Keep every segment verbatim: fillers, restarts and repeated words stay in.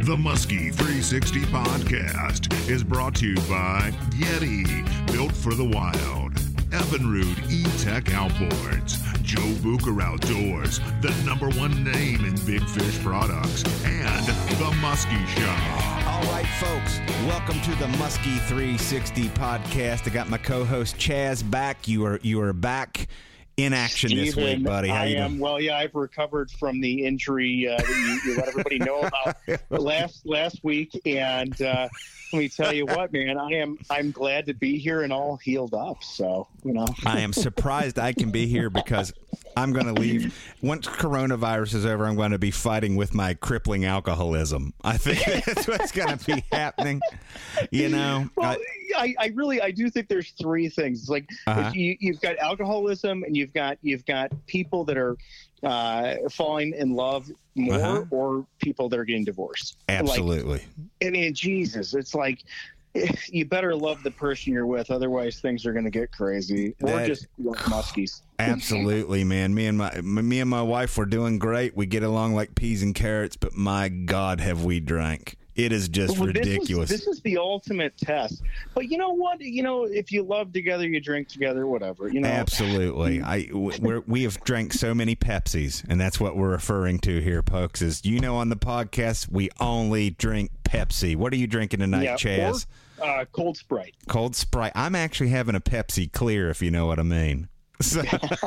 The Muskie three sixty podcast is brought to you by Yeti, built for the wild. Evinrude E-Tech Outboards, Joe Bucher Outdoors, the number one name in big fish products, and The Muskie Show. All right, folks, welcome to the Muskie three sixty podcast. I got my co-host Chaz back. You are you are back in action Steven, this week, buddy. How I you am. doing? Well, yeah, I've recovered from the injury uh, that you, you let everybody know about last last week, and uh, let me tell you what, man, I am. I'm glad to be here and all healed up. So, you know, I am surprised I can be here because I'm going to leave once coronavirus is over. I'm going to be fighting with my crippling alcoholism. I think that's what's going to be happening. You know. well, I, I, I really, I do think there's three things. It's like Uh-huh. you, you've got alcoholism, and you've got you've got people that are uh, falling in love more, Uh-huh. or people that are getting divorced. absolutely. Like, I mean, Jesus, it's like you better love the person you're with, otherwise things are going to get crazy. Or That- just like muskies. Absolutely, man. Me and my me and my wife were doing great. We get along like peas and carrots, but my God, have we drank? It is just Well, ridiculous. This is, this is the ultimate test. But you know what? You know, if you love together, you drink together, whatever. You know, Absolutely. I we're, we have drank so many Pepsis, and that's what we're referring to here, folks. Is you know on the podcast we only drink Pepsi. What are you drinking tonight, yeah, Chaz? Or, uh, cold Sprite. Cold Sprite. I'm actually having a Pepsi Clear, if you know what I mean. So,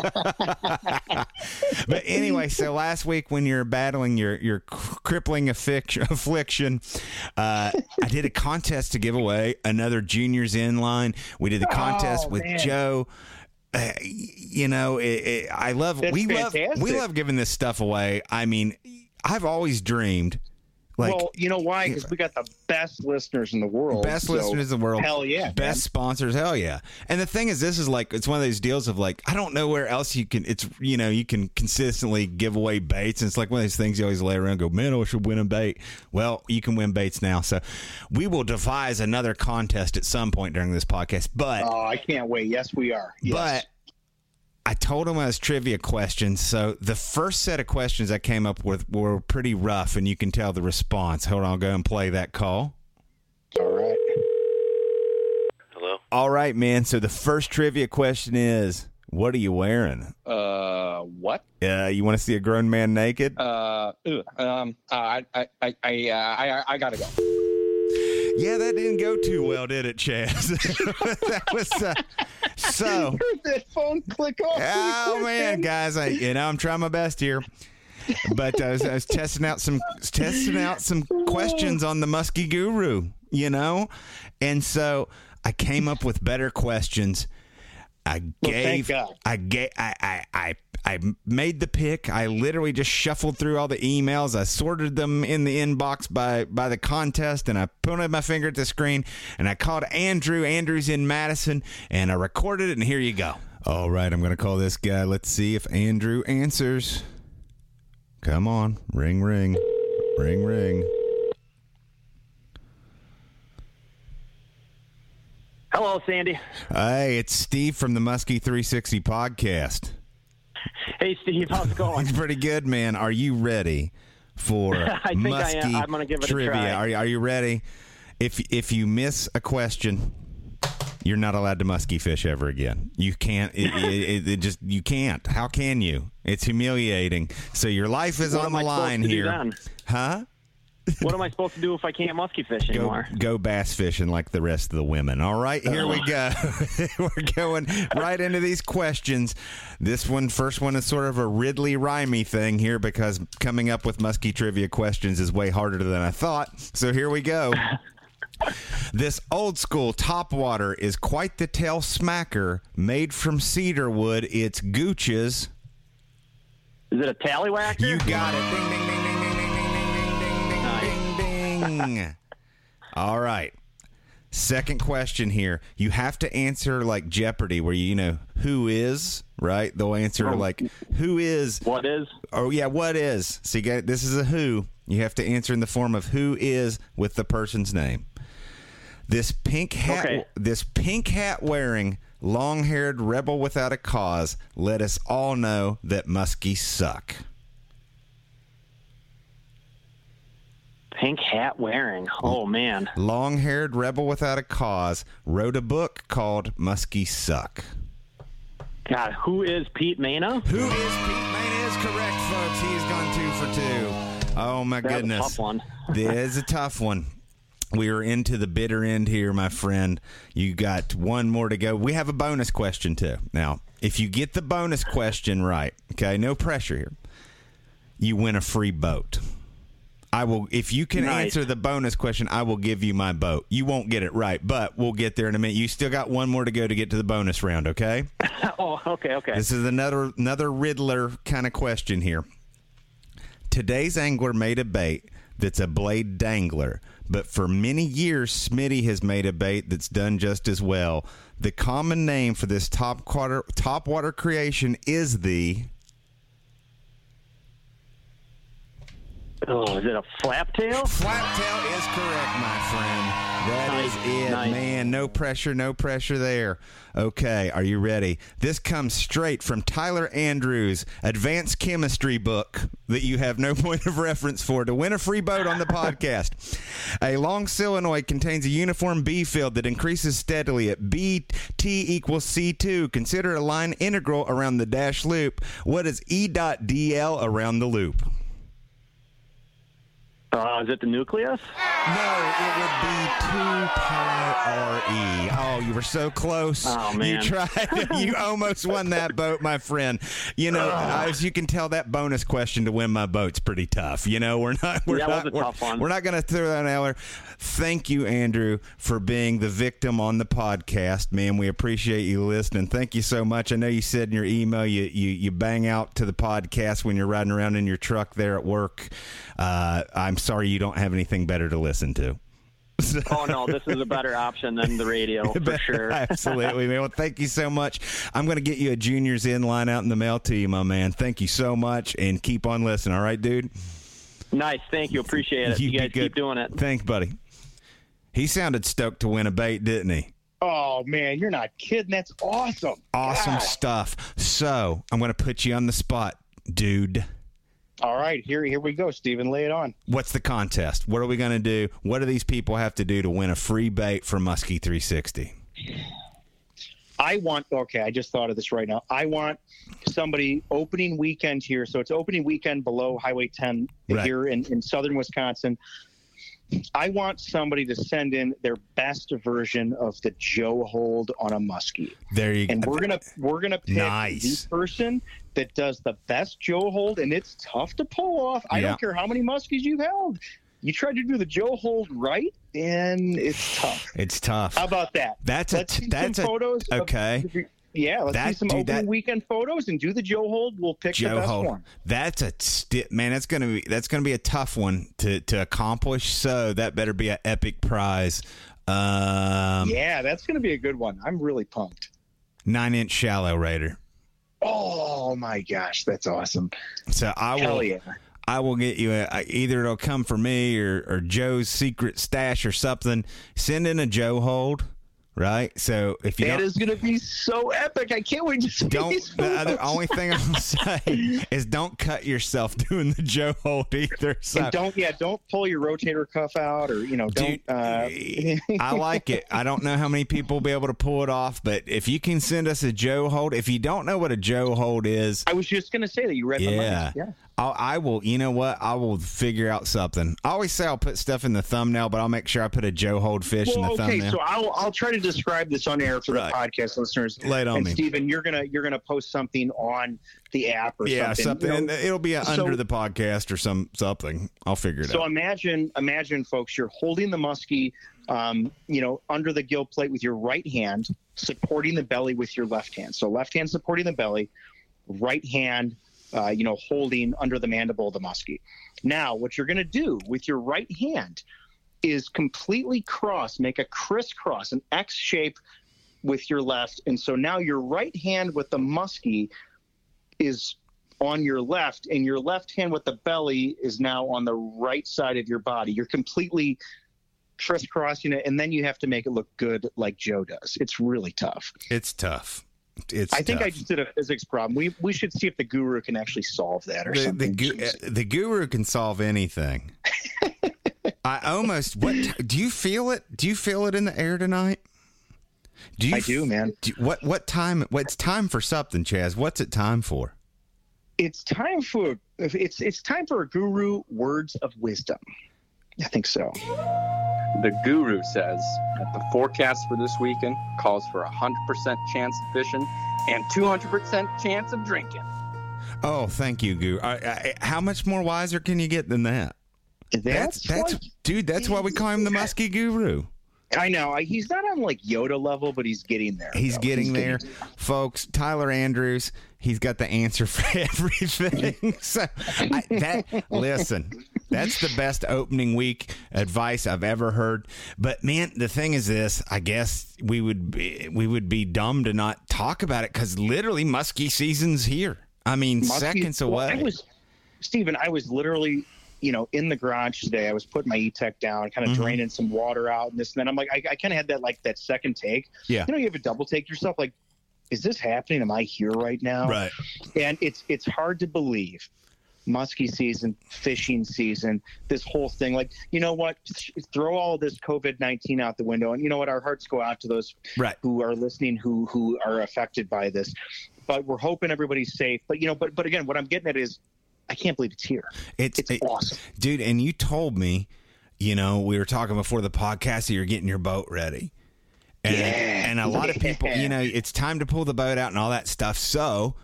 but anyway, so last week when you're battling your your crippling affic- affliction, uh, I did a contest to give away another Juniors in line. We did the contest Oh, with man. Joe. Uh, you know, it, it, I love That's we love fantastic. we love giving this stuff away. I mean, I've always dreamed. Like, well, you know why? Because we got the best listeners in the world. best so listeners in the world. Hell yeah. Best man. sponsors. Hell yeah. And the thing is, this is like, it's one of those deals of like, I don't know where else you can, it's, you know, you can consistently give away baits. And it's like one of those things you always lay around and go, man, I should win a bait. Well, you can win baits now. So we will devise another contest at some point during this podcast. But, Oh, I can't wait. Yes, we are. Yes. but, I told him I was trivia questions, so the first set of questions I came up with were pretty rough, and you can tell the response. Hold on, I'll go and play that call. All right. Hello? All right, man. So the first trivia question is, what are you wearing? Uh, what? Uh, you want to see a grown man naked? Uh, ugh, um, I, I, I, I, uh, I, I gotta go. Yeah, that didn't go too well, did it, Chaz? That was uh, so. Heard that phone click off. Oh man, guys, I you know I'm trying my best here, but I was, I was testing out some testing out some questions on the Muskie Guru, you know, and so I came up with better questions. I Well, thank gave, God. I gave, I, I, I, I made the pick. I literally just shuffled through all the emails. I sorted them in the inbox by, by the contest, and I pointed my finger at the screen, and I called Andrew. Andrew's in Madison, and I recorded it, and here you go. All right, I'm going to call this guy. Let's see if Andrew answers. Come on. Ring, ring. Ring, ring. Hello, Sandy. Hey, it's Steve from the Muskie three sixty podcast. Hey, Steve. How's it going? It's pretty good, man. Are you ready for I think I am. Muskie I'm gonna give it a trivia? try. Are you, are you ready? If if you miss a question, you're not allowed to muskie fish ever again. You can't. It, it, it just you can't. How can you? It's humiliating. So your life is What on am the I supposed line to do here, then? huh? What am I supposed to do if I can't musky fish Go, anymore? go bass fishing like the rest of the women. All right, here we go. We're going right into these questions. This one, first one, is sort of a Ridley Rhymey thing here because coming up with musky trivia questions is way harder than I thought. So here we go. This old school topwater is quite the tail smacker. Made from cedar wood, it's Gooch's. Is it a tallywhacker? You got it. Ding, ding, ding, ding, ding, ding, ding, ding, ding, ding, ding. All right. Second question here. You have to answer like Jeopardy, where you, you know, who is, right? They'll answer Oh. like, who is? What is? Oh, yeah, what is? So you got, this is a who. You have to answer in the form of who is with the person's name. This pink hat, Okay. this pink hat wearing, long-haired rebel without a cause let us all know that muskies suck. Pink hat wearing. Oh, man. Long-haired rebel without a cause wrote a book called Muskie Suck. God, who is Pete Mena? Who is Pete Mena is correct, folks. He's gone two for two. Oh, my That's goodness. a tough one. This is a tough one. We are into the bitter end here, my friend. You got one more to go. We have a bonus question, too. Now, if you get the bonus question right, okay, no pressure here, you win a free boat. I will, if you can Nice. answer the bonus question, I will give you my boat. You won't get it right, but we'll get there in a minute. You still got one more to go to get to the bonus round, okay? Oh, okay, okay. This is another another Riddler kind of question here. Today's angler made a bait that's a blade dangler, but for many years, Smitty has made a bait that's done just as well. The common name for this top water, top water creation is the... Oh, is it a flap tail? Flaptail is correct, my friend. That Nice, is it, nice. man. No pressure, no pressure there. Okay, are you ready? This comes straight from Tyler Andrews' advanced chemistry book that you have no point of reference for to win a free boat on the podcast. A long solenoid contains a uniform B field that increases steadily at B T equals C two. Consider a line integral around the dash loop. What is E dot D L around the loop? Uh, is it the nucleus? No, it would be two pi R E. Oh, you were so close. Oh, man. You tried. You almost won that boat, my friend. You know, as you can tell, that bonus question to win my boat's pretty tough. You know, we're not. We're That not, was a we're, tough one. We're not going to throw that out. Thank you, Andrew, for being the victim on the podcast, man. We appreciate you listening. Thank you so much. I know you said in your email you you, you bang out to the podcast when you're riding around in your truck there at work. Uh, I'm sorry you don't have anything better to listen to. Oh, no, this is a better option than the radio, for sure. Absolutely, man. Well, thank you so much. I'm going to get you a Junior's In line out in the mail to you, my man. Thank you so much, and keep on listening. All right, dude? Nice. Thank you. Appreciate it. You, be guys good. keep doing it. Thanks, buddy. He sounded stoked to win a bait, didn't he? Oh, man, you're not kidding. That's awesome. Awesome God. stuff. So I'm going to put you on the spot, dude. All right, here, here we go, Steven. Lay it on. What's the contest? What are we going to do? What do these people have to do to win a free bait from Muskie three sixty? I want, okay, I just thought of this right now. I want somebody opening weekend here. So it's opening weekend below Highway ten Right. here in, in southern Wisconsin. I want somebody to send in their best version of the Joe hold on a muskie. There you go. And we're gonna we're gonna pick Nice. the person that does the best Joe hold, and it's tough to pull off. I Yeah. don't care how many muskies you've held. You try to do the Joe hold right, and it's tough. It's tough. How about that? That's a Let's t- see that's some a photos. of- okay. yeah, let's That- see some dude, opening that- weekend photos and do the Joe hold. We'll pick the Joe best Hold. one. That's a sti- man. That's gonna be that's gonna be a tough one to to accomplish. So that better be an epic prize. Um, Yeah, that's going to be a good one. I'm really pumped. Nine inch shallow raider. Oh my gosh, that's awesome! So I will. Hell yeah! I will get you a, I- either it'll come from me or, or Joe's secret stash or something. Send in a Joe hold, right? So if you That don't, is going to be so epic. I can't wait to see don't these the other, photos. only thing I'll say is don't cut yourself doing the Joe hold either. So And don't yeah, don't pull your rotator cuff out, or you know, don't. Dude, uh, I like it. I don't know how many people will be able to pull it off, but if you can send us a Joe hold, if you don't know what a Joe hold is, I was just going to say that you read my yeah, mind. Yeah. I'll, I will. You know what? I will figure out something. I always say I'll put stuff in the thumbnail, but I'll make sure I put a Joe hold fish in Well, the okay, thumbnail. so I'll I'll try to describe this on air for Right. the podcast listeners. Lay it on and me. Steven, you're gonna you're gonna post something on the app or yeah, something. something. You and know, it'll be a, so- under the podcast or some something. I'll figure it So out. imagine, imagine, folks, you're holding the muskie, um, you know, under the gill plate with your right hand, supporting the belly with your left hand. So left hand supporting the belly, right hand, uh, you know, holding under the mandible of the muskie. Now, what you're going to do with your right hand is completely cross, make a crisscross, an X shape with your left. And so now your right hand with the muskie is on your left, and your left hand with the belly is now on the right side of your body. You're completely crisscrossing it, and then you have to make it look good like Joe does. It's really tough. It's tough. It's. I think tough. I just did a physics problem. We we should see if the guru can actually solve that or the, the, something. gu- uh, the guru can solve anything. I almost. What do you feel it? Do you feel it in the air tonight? Do you I do, man. Do, what what time? What's time for something, Chaz? What's it time for? It's time for it's it's time for a guru words of wisdom. I think so. The guru says that the forecast for this weekend calls for a one hundred percent chance of fishing and two hundred percent chance of drinking. Oh, thank you, Guru. I, I, how much more wiser can you get than that? That's That's, that's like, dude. That's why we call him the Muskie Guru. I know. I, he's not on like Yoda level, but he's getting there. He's though. getting he's there, getting folks. Tyler Andrews. He's got the answer for everything. so, I, that listen, that's the best opening week advice I've ever heard. But man, the thing is this: I guess we would be, we would be dumb to not talk about it because literally muskie season's here. I mean, Muskie- seconds well, away. I was, Stephen, I was literally, you know, in the garage today. I was putting my E-Tech down, kind of Mhm. draining some water out and this and then. I'm like, I, I kind of had that like that second take. Yeah. You know, you have a double take yourself. Like, is this happening? Am I here right now? Right. And it's it's hard to believe. Muskie season, fishing season, this whole thing. Like, you know what? Throw all this COVID nineteen out the window. And you know what? Our hearts go out to those Right. who are listening, who who are affected by this. But we're hoping everybody's safe. But, you know, but but again, what I'm getting at is I can't believe it's here. It's, It's it- awesome. dude. And you told me, you know, we were talking before the podcast that you're getting your boat ready. And, Yeah. and a lot of people, you know, it's time to pull the boat out and all that stuff. So,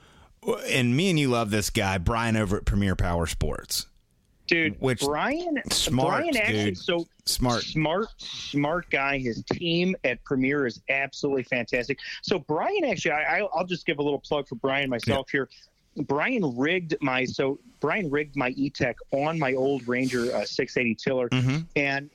and me and you love this guy, Brian over at Premier Power Sports. Dude, Which- Brian, smart, Brian actually, dude. so Smart. smart, smart guy. His team at Premier is absolutely fantastic. So Brian, actually, I, I- I'll just give a little plug for Brian myself here. Brian rigged my so Brian rigged my E-Tech on my old Ranger uh, six eighty tiller, Mhm. and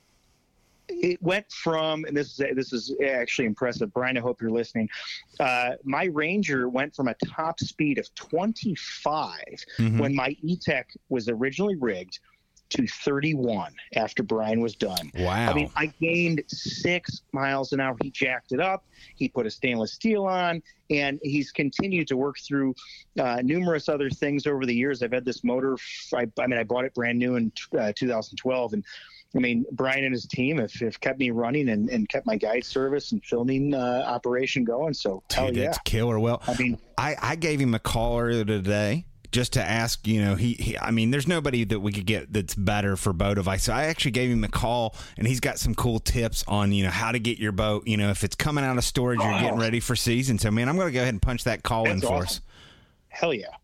it went from, and this is this is actually impressive, Brian. I hope you're listening. Uh, my Ranger went from a top speed of twenty-five Mhm. when my E-Tech was originally rigged to thirty-one after Brian was done. Wow. I mean, I gained six miles an hour. He jacked it up. He put a stainless steel on, and he's continued to work through uh, numerous other things over the years. I've had this motor. I, I mean, I bought it brand new in uh, two thousand twelve, and I mean, Brian and his team have, have kept me running and, and kept my guide service and filming uh, operation going. So, hell Dude, yeah. that's killer. Well, I mean, I, I gave him a call earlier today just to ask, you know, he, he, I mean, there's nobody that we could get that's better for boat advice. So I actually gave him a call, and he's got some cool tips on, you know, how to get your boat, you know, if it's coming out of storage, you're getting ready for season. So, man, I'm going to go ahead and punch that call in That's for awesome. us. hell yeah.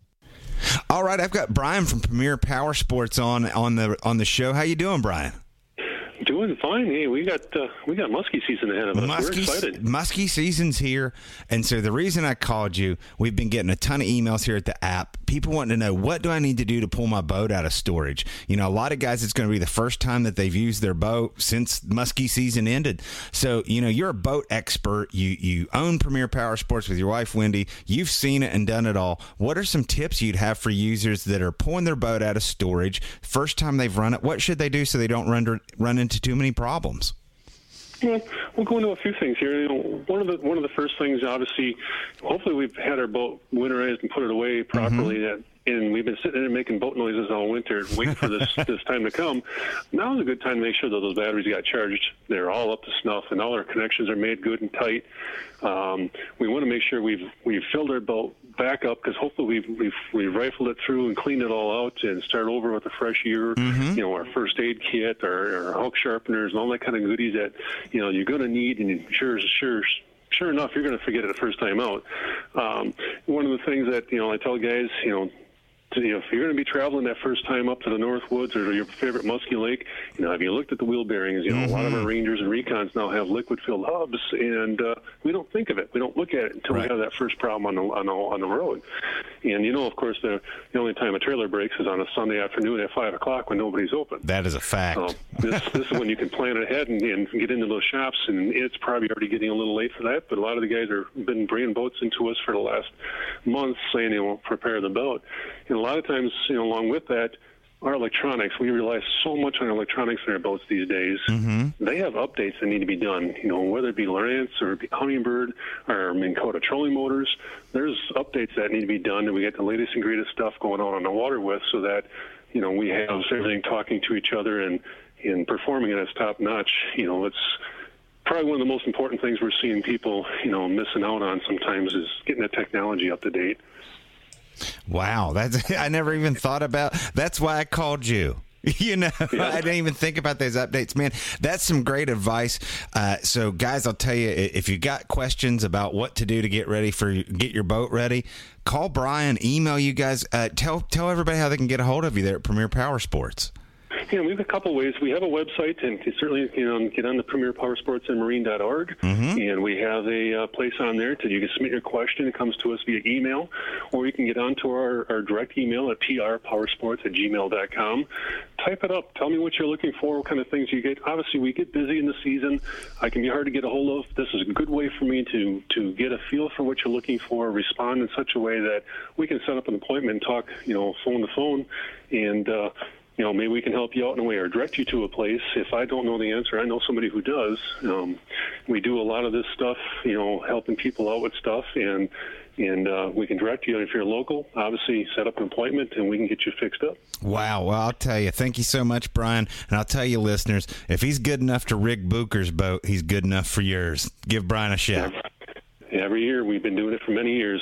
All right, I've got Brian from Premier Power Sports on on the on the show. How you doing, Brian? Doing fine. Hey, we got uh, we got muskie season ahead of us. We're Muskie, excited. muskie season's here, and so the reason I called you, we've been getting a ton of emails here at the app. People wanting to know, what do I need to do to pull my boat out of storage? You know, a lot of guys, it's going to be the first time that they've used their boat since muskie season ended. So, you know, you're a boat expert. You you own Premier Power Sports with your wife, Wendy. You've seen it and done it all. What are some tips you'd have for users that are pulling their boat out of storage, first time they've run it? What should they do so they don't run, run into too many problems? Well, we'll go into a few things here. You know, one of the one of the first things, obviously, hopefully we've had our boat winterized and put it away properly. Mm-hmm. That and we've been sitting there making boat noises all winter, waiting for this this time to come. Now is a good time to make sure that those batteries got charged. They're all up to snuff, and all our connections are made good and tight. Um, we want to make sure we've we've filled our boat back up, because hopefully we've, we've we've rifled it through and cleaned it all out and start over with a fresh year. Mm-hmm. You know, our first aid kit, our, our hook sharpeners, and all that kind of goodies that you know you're going to need, and sure sure. Sure enough, you're going to forget it the first time out. Um, one of the things that you know I tell guys, you know, to, you know, if you're going to be traveling that first time up to the North Woods or to your favorite musky lake, you know, have you looked at the wheel bearings? You know, Mm-hmm. a lot of our Rangers and Recons now have liquid-filled hubs, and uh, we don't think of it. We don't look at it until Right. we have that first problem on the on the, on the road. And you know, of course, the the only time a trailer breaks is on a Sunday afternoon at five o'clock when nobody's open. That is a fact. So this this is when you can plan ahead and, and get into those shops, and it's probably already getting a little late for that. But a lot of the guys are been bringing boats into us for the last month, saying they will prepare the boat. And a lot of times, you know, along with that, our electronics, we rely so much on our electronics in our boats these days. Mm-hmm. They have updates that need to be done. You know, whether it be Lowrance or it be Humminbird or Minn Kota trolling motors, there's updates that need to be done, and we get the latest and greatest stuff going on on the water with, so that you know we have everything talking to each other, and and performing it as top notch. You know, it's probably one of the most important things we're seeing people, you know, missing out on sometimes is getting the technology up to date. Wow, that's I never even thought about. That's why I called you. You know, yeah. I didn't even think about those updates, man. That's some great advice. Uh, so, guys, I'll tell you, if you got questions about what to do to get ready for get your boat ready, call Brian, email you guys. Uh, tell tell everybody how they can get a hold of you there at Premier Power Sports. Yeah, we have a couple ways. We have a website, and you certainly you know, get on the premier power sports and marine dot org, mm-hmm. and we have a uh, place on there to you can submit your question. It comes to us via email, or you can get onto our, our direct email at p r power sports at gmail dot com. Type it up. Tell me what you're looking for, what kind of things you get. Obviously, we get busy in the season. I can be hard to get a hold of. This is a good way for me to, to get a feel for what you're looking for, respond in such a way that we can set up an appointment and talk, you know, phone to phone, and uh, you know, maybe we can help you out in a way or direct you to a place. If I don't know the answer, I know somebody who does. Um, we do a lot of this stuff, you know, helping people out with stuff, and and uh, we can direct you. If you're local, obviously set up an appointment, and we can get you fixed up. Wow. Well, I'll tell you, thank you so much, Brian. And I'll tell you, listeners, if he's good enough to rig Booker's boat, he's good enough for yours. Give Brian a shout. Every year. We've been doing it for many years.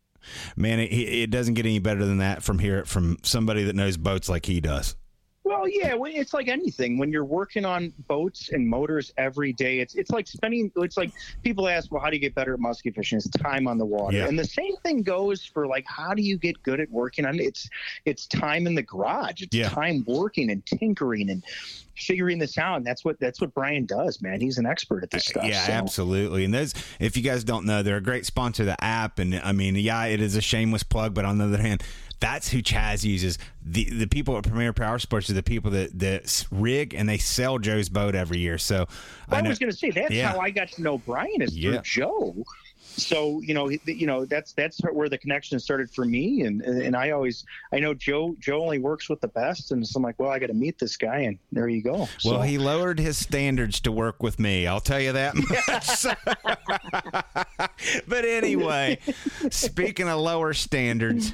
Man, it, it doesn't get any better than that from here, from somebody that knows boats like he does. Well, yeah, it's like anything. When you're working on boats and motors every day, it's it's like spending. It's like people ask, well, how do you get better at muskie fishing? It's time on the water, yeah. And the same thing goes for like, how do you get good at working on? It's it's time in the garage. It's yeah. time working and tinkering and figuring this out. And that's what that's what Brian does, man. He's an expert at this stuff. Yeah, so. Absolutely. And those, if you guys don't know, they're a great sponsor of the app. And I mean, yeah, it is a shameless plug, but on the other hand, that's who Chaz uses. The the people at Premier Power Sports are the people that, that rig and they sell Joe's boat every year. So well, I, I was going to say that's yeah. how I got to know Brian is yeah. through Joe. So you know, you know that's that's where the connection started for me, and and I always I know Joe Joe only works with the best, and so I'm like, well, I got to meet this guy, and there you go. So. Well, he lowered his standards to work with me. I'll tell you that much. But anyway, speaking of lower standards,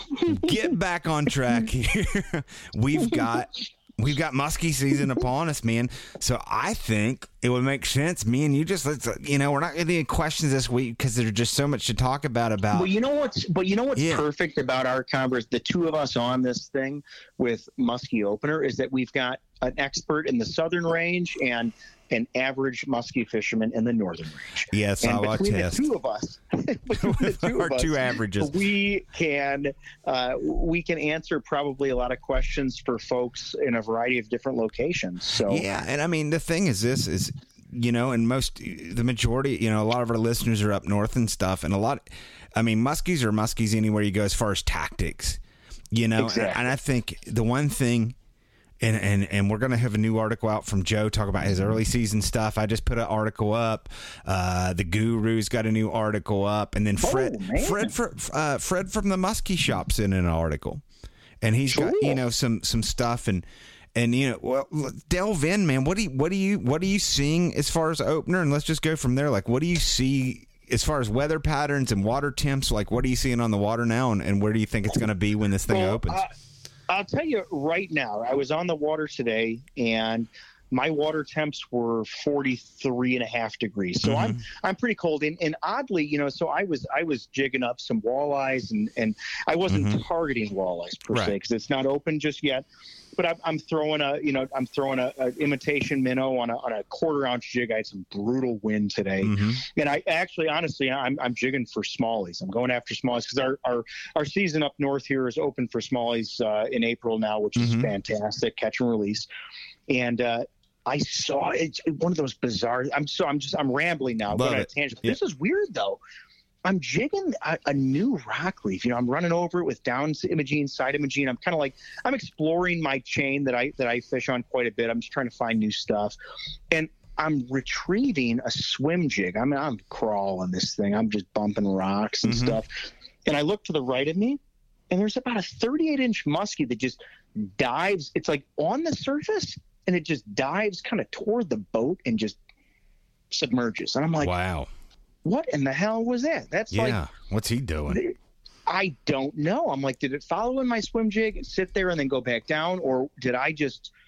get back on track here. We've got. We've got muskie season upon us, man. So I think it would make sense, me and you just, let's, you know, we're not getting any questions this week because there's just so much to talk about. About. Well, you know what's, but you know what's yeah. perfect about our converse, the two of us on this thing with Muskie Opener, is that we've got an expert in the southern range and an average muskie fisherman in the northern range. Yes, and I'll between attest. the two of us, between the two Our of us, two averages, we can uh, we can answer probably a lot of questions for folks in a variety of different locations. So yeah, and I mean the thing is, this is you know, and most the majority, you know, a lot of our listeners are up north and stuff, and a lot. I mean, muskies are muskies anywhere you go as far as tactics, you know, exactly. and, and I think the one thing. And, and and we're going to have a new article out from Joe talk about his early season stuff. I just put an article up. Uh, the Guru's got a new article up. And then Fred oh, Fred for, uh, Fred from the Muskie Shop's in an article. And he's cool. got, you know, some some stuff. And, and you know, well, delve in, man. What do you, what do you, what are you seeing as far as opener? And let's just go from there. Like, what do you see as far as weather patterns and water temps? Like, what are you seeing on the water now? And, and where do you think it's going to be when this thing well, opens? Uh, I'll tell you right now, I was on the water today and my water temps were forty-three and a half degrees. So mm-hmm. I'm, I'm pretty cold. And, and oddly, you know, so I was, I was jigging up some walleyes and, and I wasn't mm-hmm. targeting walleyes per right. se, cause it's not open just yet, but I'm, I'm throwing a, you know, I'm throwing a, a imitation minnow on a, on a quarter ounce jig. I had some brutal wind today. Mm-hmm. And I actually, honestly, I'm, I'm jigging for smallies. I'm going after smallies because our, our, our season up north here is open for smallies uh, in April now, which mm-hmm. is fantastic. Catch and release. And, uh, I saw it's one of those bizarre. I'm so I'm just I'm rambling now. Going on a tangent. Yeah. This is weird though. I'm jigging a, a new rock reef. You know, I'm running over it with down imaging, side imaging. I'm kind of like I'm exploring my chain that I that I fish on quite a bit. I'm just trying to find new stuff, and I'm retrieving a swim jig. I mean, I'm crawling this thing. I'm just bumping rocks and mm-hmm. stuff. And I look to the right of me, and there's about a thirty-eight inch muskie that just dives. It's like on the surface. And it just dives kind of toward the boat and just submerges. And I'm like, wow, what in the hell was that? That's yeah. like, what's he doing? I don't know. I'm like, did it follow in my swim jig and sit there and then go back down? Or did I just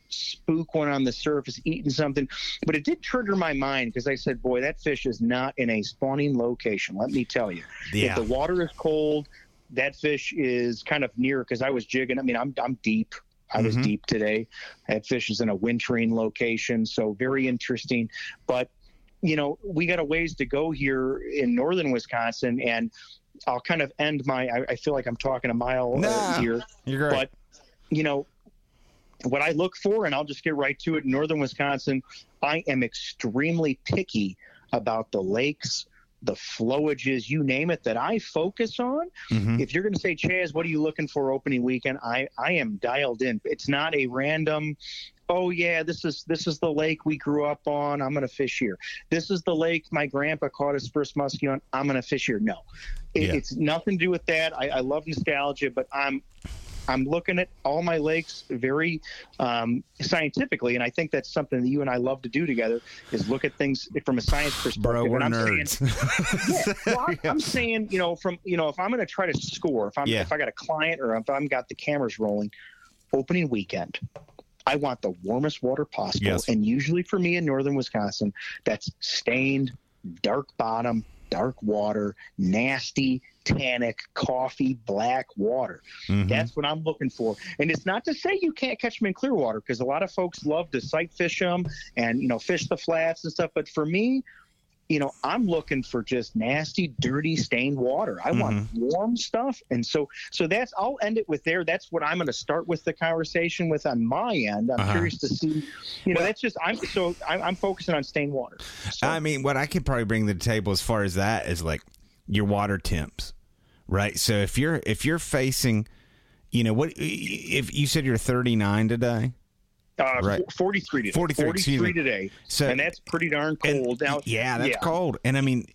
spook one on the surface eating something, but it did trigger my mind because I said, boy, that fish is not in a spawning location. Let me tell you, Yeah. if the water is cold, that fish is kind of near, because I was jigging. I mean, I'm I'm deep. I was Mhm. deep today. That fish is in a wintering location, so very interesting. But, you know, we got a ways to go here in northern Wisconsin, and I'll kind of end my, I, I feel like I'm talking a mile No, uh, here. You're great. But, you know, what I look for, and I'll just get right to it, in northern Wisconsin, I am extremely picky about the lakes, the flowages, you name it, that I focus on. Mhm. If you're going to say, Chaz, what are you looking for opening weekend? I, I am dialed in. It's not a random, oh yeah, this is this is the lake we grew up on, I'm going to fish here. This is the lake my grandpa caught his first muskie on, I'm going to fish here. No, it, Yeah. it's nothing to do with that. I, I love nostalgia, but I'm I'm looking at all my lakes very um, scientifically, and I think that's something that you and I love to do together, is look at things from a science perspective. Bro, we're and I'm nerds. Saying, yeah, well, I'm, I'm saying, you know, from you know, if I'm going to try to score, if I'm Yeah. if I got a client or if I'm got the cameras rolling, opening weekend, I want the warmest water possible, Yes. and usually for me in northern Wisconsin, that's stained, dark bottom, dark water, nasty, tannic, coffee, black water. Mhm. That's what I'm looking for. And it's not to say you can't catch them in clear water, because a lot of folks love to sight fish them and, you know, fish the flats and stuff. But for me, you know, I'm looking for just nasty, dirty, stained water. I want warm stuff. And so, so that's, I'll end it with there. That's what I'm going to start with the conversation with on my end. I'm Uh-huh. curious to see, you know, that's just, I'm so I'm, I'm focusing on stained water. So, I mean, what I could probably bring to the table as far as that is like your water temps, right? So if you're if you're facing, you know, what if you said you're thirty-nine today? Uh, Right. forty-three today. forty-three, excuse me. today. So- and that's pretty darn And- cold. Now, yeah, that's cold. And I mean,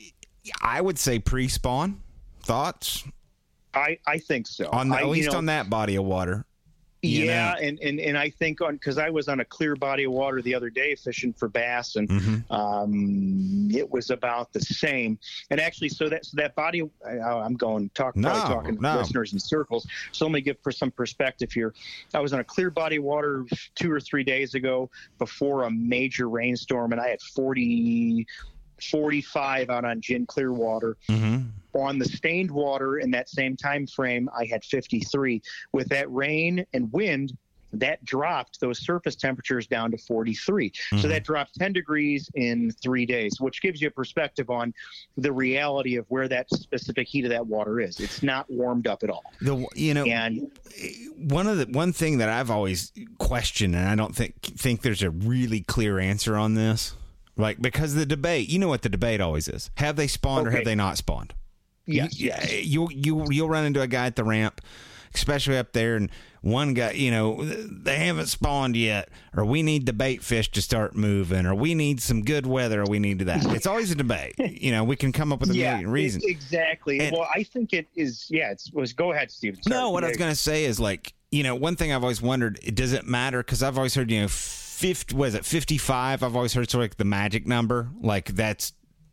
I would say pre-spawn. Thoughts I, I think so. on the, I, at you least know, on that body of water? you Yeah, know? and, and and I think on because I was on a clear body of water the other day fishing for bass, and Mhm. um, it was about the same. And actually, so that so that body, I, I'm going talk No, probably talking to no. listeners in circles. So let me give for some perspective here. I was on a clear body of water two or three days ago before a major rainstorm, and I had forty, forty-five out on gin clear water. Mhm. On the stained water in that same time frame, I had fifty-three. With that rain and wind, that dropped those surface temperatures down to forty-three. Mm-hmm. So that dropped ten degrees in three days, which gives you a perspective on the reality of where that specific heat of that water is. It's not warmed up at all. The you know And one of the one thing that I've always questioned, and I don't think think there's a really clear answer on this, like because the debate, you know what the debate always is: have they spawned or Okay. have they not spawned? yes, you, yes. you you you'll run into a guy at the ramp, especially up there, and one guy, you know, they haven't spawned yet, or we need the bait fish to start moving, or we need some good weather, or we need that. It's always a debate. You know, we can come up with a Yeah, million reasons. e- exactly. And- well, I think it is. Yeah, it's was. Go ahead, Steven. Sorry. No, what I was Yeah. going to say is like, you know, one thing I've always wondered, does it matter? Because I've always heard, you know, fifty, was it fifty-five? I've always heard sort of like the magic number, like that's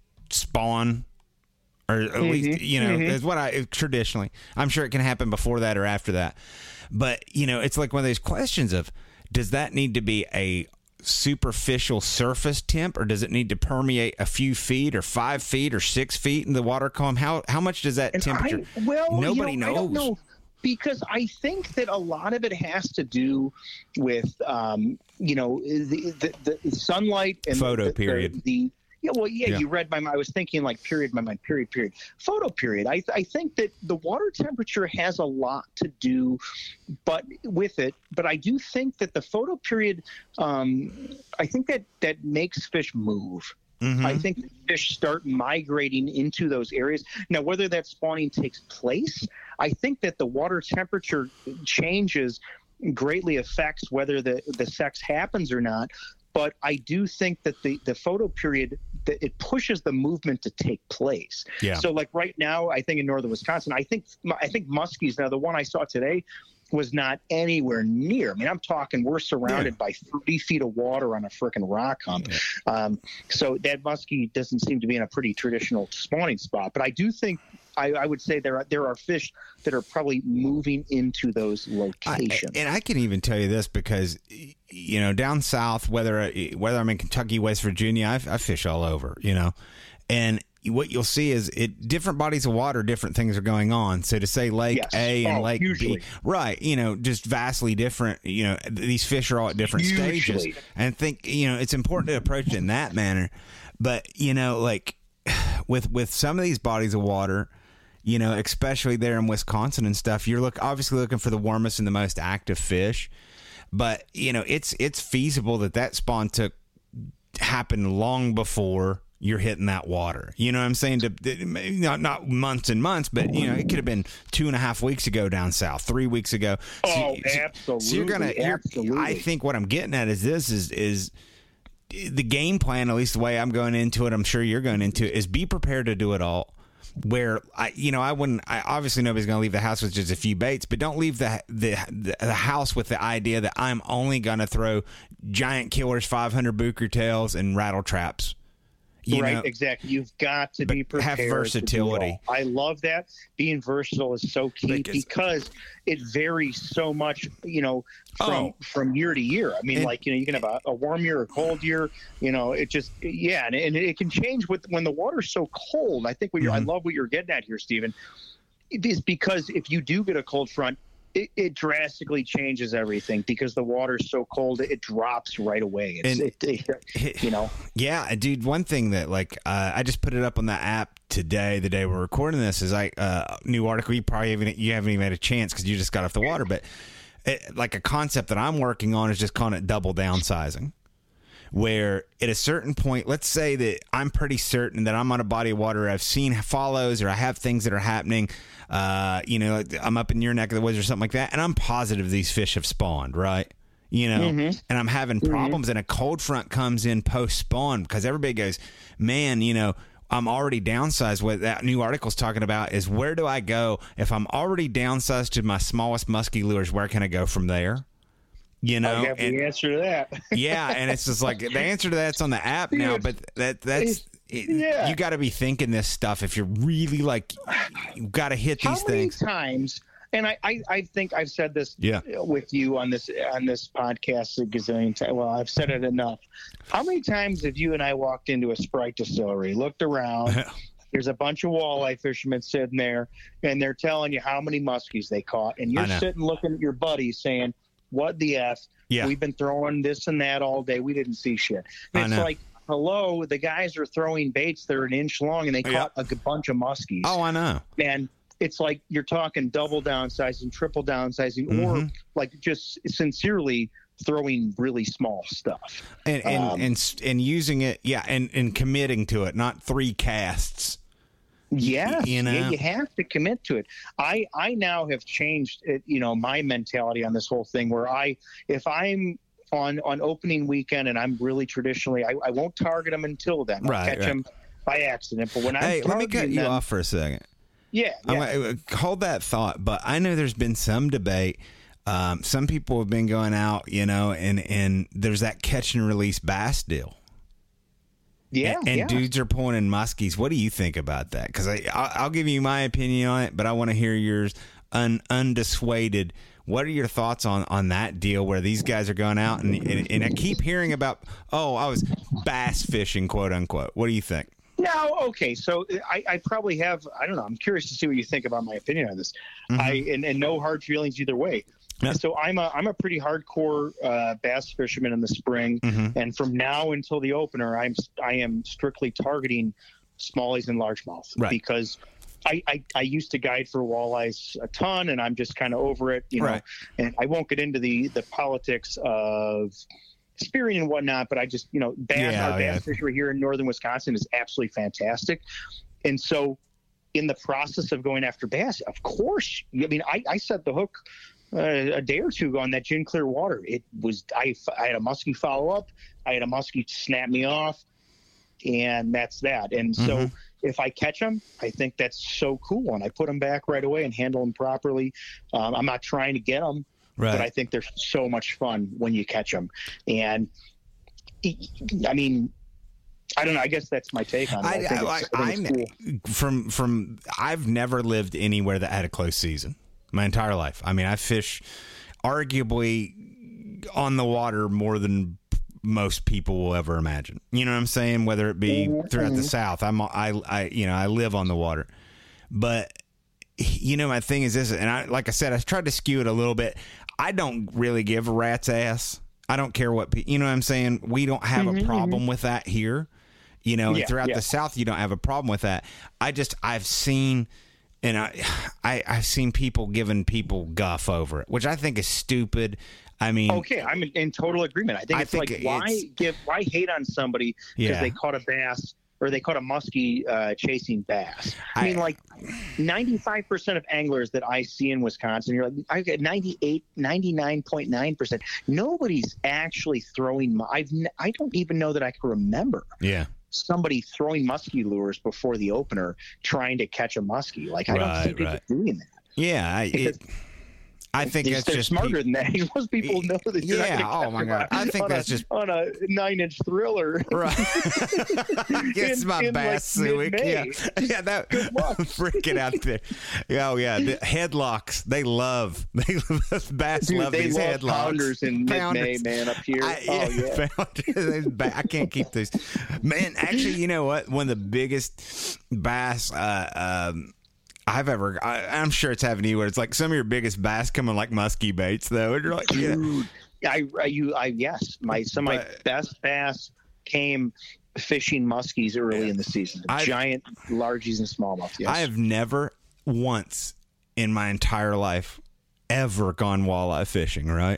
spawn, or at least, you know, is what I traditionally, I'm sure it can happen before that or after that. But, you know, it's like one of those questions of, does that need to be a superficial surface temp, or does it need to permeate a few feet or five feet or six feet in the water column? How how much does that And temperature? I, well, Nobody you know, I don't knows. know, because I think that a lot of it has to do with, um, you know, the, the, the sunlight and Photo the, the, period. The, yeah, well, yeah, Yeah. you read my mind. I was thinking like period, my mind, period, period. Photo period. I, I think that the water temperature has a lot to do, but with it. But I do think that the photo period, um, I think that that makes fish move. Mhm. I think fish start migrating into those areas. Now, whether that spawning takes place, I think that the water temperature changes greatly affects whether the, the sex happens or not. But I do think that the, the photo period, that it pushes the movement to take place. Yeah. So like right now, I think in northern Wisconsin, I think I think muskies, now the one I saw today was not anywhere near. I mean, I'm talking, we're surrounded by thirty feet of water on a frickin' rock hump. Um, so that muskie doesn't seem to be in a pretty traditional spawning spot. But I do think I, I would say there are there are fish that are probably moving into those locations. I, and I can even tell you this because, you know, down south, whether whether I'm in Kentucky, West Virginia, I, I fish all over, you know, and what you'll see is it different bodies of water, different things are going on. So to say Lake Yes. A and Oh, Lake hugely. B, right? You know, just vastly different. You know, these fish are all at different Hugely. stages, and I think you know it's important to approach it in that manner. But you know, like with with some of these bodies of water, you know, especially there in Wisconsin and stuff, you're look obviously looking for the warmest and the most active fish. But you know, it's it's feasible that that spawn took happened long before you're hitting that water. You know what I'm saying? To, not not months and months, but you know, it could have been two and a half weeks ago down south, three weeks ago. So, Oh, so, absolutely. So you're gonna. You're, absolutely. I think what I'm getting at is this: is is the game plan. At least the way I'm going into it, I'm sure you're going into it, is be prepared to do it all. Where I, you know, I wouldn't. I obviously nobody's going to leave the house with just a few baits, but don't leave the the the, the house with the idea that I'm only going to throw giant killers, five hundred booker tails, and rattle traps. You right, know, exactly. You've got to but be prepared. have versatility. To do all. I love that. Being versatile is so key Because- because it varies so much, you know, from Oh. from year to year. I mean, And- like, you know, you can have a, a warm year, a cold year, you know, it just, yeah. And, and it can change with when the water's so cold. I think what you're, Mhm. I love what you're getting at here, Stephen. It is because if you do get a cold front, It, it drastically changes everything because the water's so cold, it drops right away. It's, And- it, it, you know, Yeah, dude. One thing that like uh, I just put it up on the app today, the day we're recording this, is like a uh, new article. You probably haven't you haven't even had a chance because you just got off the water. But it, like a concept that I'm working on is just calling it double downsizing. Where at a certain point, let's say that I'm pretty certain that I'm on a body of water, I've seen follows or I have things that are happening. Uh, you know, I'm up in your neck of the woods or something like that, and I'm positive these fish have spawned, right? You know, Mm-hmm. and I'm having problems, and a cold front comes in post spawn because everybody goes, man, you know, I'm already downsized. What that new article's talking about is where do I go if I'm already downsized to my smallest musky lures? Where can I go from there? You know, I have and, the answer to that. yeah, and it's just like the answer to that's on the app now, Dude, but that that's it, yeah. you got to be thinking this stuff if you're really like you got to hit How these many things. times? And I, I, I think I've said this Yeah. with you on this on this podcast a gazillion times. Well, I've said it enough. How many times have you and I walked into a Sprite distillery, looked around? There's a bunch of walleye fishermen sitting there, and they're telling you how many muskies they caught, and I you're know. sitting looking at your buddies saying, "What the f? Yeah. We've been throwing this and that all day. We didn't see shit." And I it's know. like, hello, the guys are throwing baits that are an inch long, and they Yeah. caught a g- bunch of muskies. Oh, I know. And it's like you're talking double downsizing, triple downsizing, or Mhm. like just sincerely throwing really small stuff. And and Um, and, s- and using it, yeah, and and committing to it, not three casts. Yes, you know? yeah, you have to commit to it. I I now have changed it, you know, my mentality on this whole thing where I if I'm on on opening weekend and I'm really traditionally I, I won't target them until then. I'll Right, catch right. them by accident. But when I'm Hey, let me cut targeting you them- off for a second. Yeah, I'm yeah. gonna- hold that thought, but I know there's been some debate. Um, some people have been going out, you know, and and there's that catch and release bass deal. yeah, and, and yeah. dudes are pulling in muskies. What do you think about that? Because I, I'll, I'll give you my opinion on it, but I want to hear yours un, undissuaded. What are your thoughts on, on that deal where these guys are going out and, and and I keep hearing about, oh, I was bass fishing, quote unquote. What do you think? No, okay. So I, I probably have. I don't know. I'm curious to see what you think about my opinion on this. Mm-hmm. I and, and no hard feelings either way. Yeah. So I'm a I'm a pretty hardcore uh, bass fisherman in the spring, Mhm. and from now until the opener, I'm I am strictly targeting smallies and largemouth Right. because I, I I used to guide for walleyes a ton, and I'm just kind of over it, you know. Right. And I won't get into the the politics of spearing and whatnot, but I just, you know, bass, Yeah, our yeah. bass fishery here in northern Wisconsin is absolutely fantastic. And so in the process of going after bass, of course, I mean, I, I set the hook uh, a day or two ago on that gin clear water. It was, I, I had a muskie follow up. I had a muskie snap me off, and that's that. And so Mhm. if I catch them, I think that's so cool. And I put them back right away and handle them properly. Um, I'm not trying to get them. Right. But I think they're so much fun when you catch them. And I mean, I don't know. I guess that's my take on it. I, I, think I, it's, I think it's I, cool. from from I've never lived anywhere that had a close season my entire life. I mean, I fish arguably on the water more than most people will ever imagine. You know what I'm saying? Whether it be Mm-hmm. throughout the South, I'm I I you know I live on the water, but you know my thing is this, and I like I said I tried to skew it a little bit. I don't really give a rat's ass. I don't care what pe- you know what I'm saying. We don't have Mm-hmm, a problem mm-hmm. with that here. You know, Yeah, and throughout yeah. the South, you don't have a problem with that. I just I've seen. And I, I, I've seen people giving people guff over it, which I think is stupid. I mean, Okay, I'm in, in total agreement. I think I it's think like why it's- give why hate on somebody because Yeah. they caught a bass or they caught a muskie uh, chasing bass. I, I- mean, like ninety-five percent of anglers that I see in Wisconsin, you're like, I get ninety-eight, ninety-nine point nine percent. Nobody's actually throwing. mu- I've n- I don't even know that I can remember yeah. somebody throwing muskie lures before the opener trying to catch a muskie. Like I Right, don't see people right. doing that. Yeah, I, Because it, I think They're- that's they're just smarter pe- than that. Most people know that. You're Yeah, not gonna oh catch my them God. on- I think on that's a, just- on a nine-inch thriller. right. It's In- my in, like, bass week. Yeah, mid-May. yeah, that luck. freaking out there. Oh yeah, the headlocks. They love. They bass Dude, love they these love headlocks. pounders in mid-May, Pounders. man, up here. I, oh, yeah, yeah. pounders. Ba- I can't keep these. Man, actually, you know what? One of the biggest bass uh, um, I've ever. I, I'm sure it's happened to you. Where it's like some of your biggest bass come in like musky baits, though. And you're like, yeah. Dude, I, I, you, I, yes, my some of my But- best bass came fishing muskies early in the season. I've- Giant largies and smallmouth. Yes. I have never once in my entire life ever gone walleye fishing, right?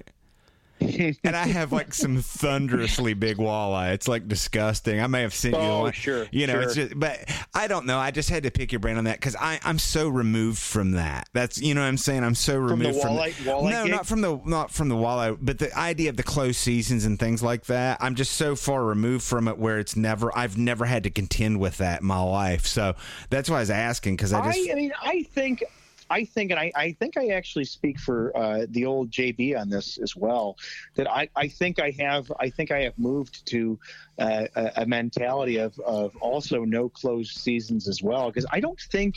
And I have like some thunderously big walleye. It's like disgusting. I may have sent you the Oh, one. sure, You know, sure. it's just, but I don't know. I just had to pick your brain on that because I'm so removed from that. That's, you know what I'm saying? I'm so From the removed from, walleye- walleye no, gig? not from the, not from the walleye, but the idea of the closed seasons and things like that. I'm just so far removed from it where it's never, I've never had to contend with that in my life. So that's why I was asking because I just, I, I mean, I think, I think, and I, I think I actually speak for uh, the old J B on this as well. That I, I think I have, I think I have moved to uh, a, a mentality of, of also no closed seasons as well. Because I don't think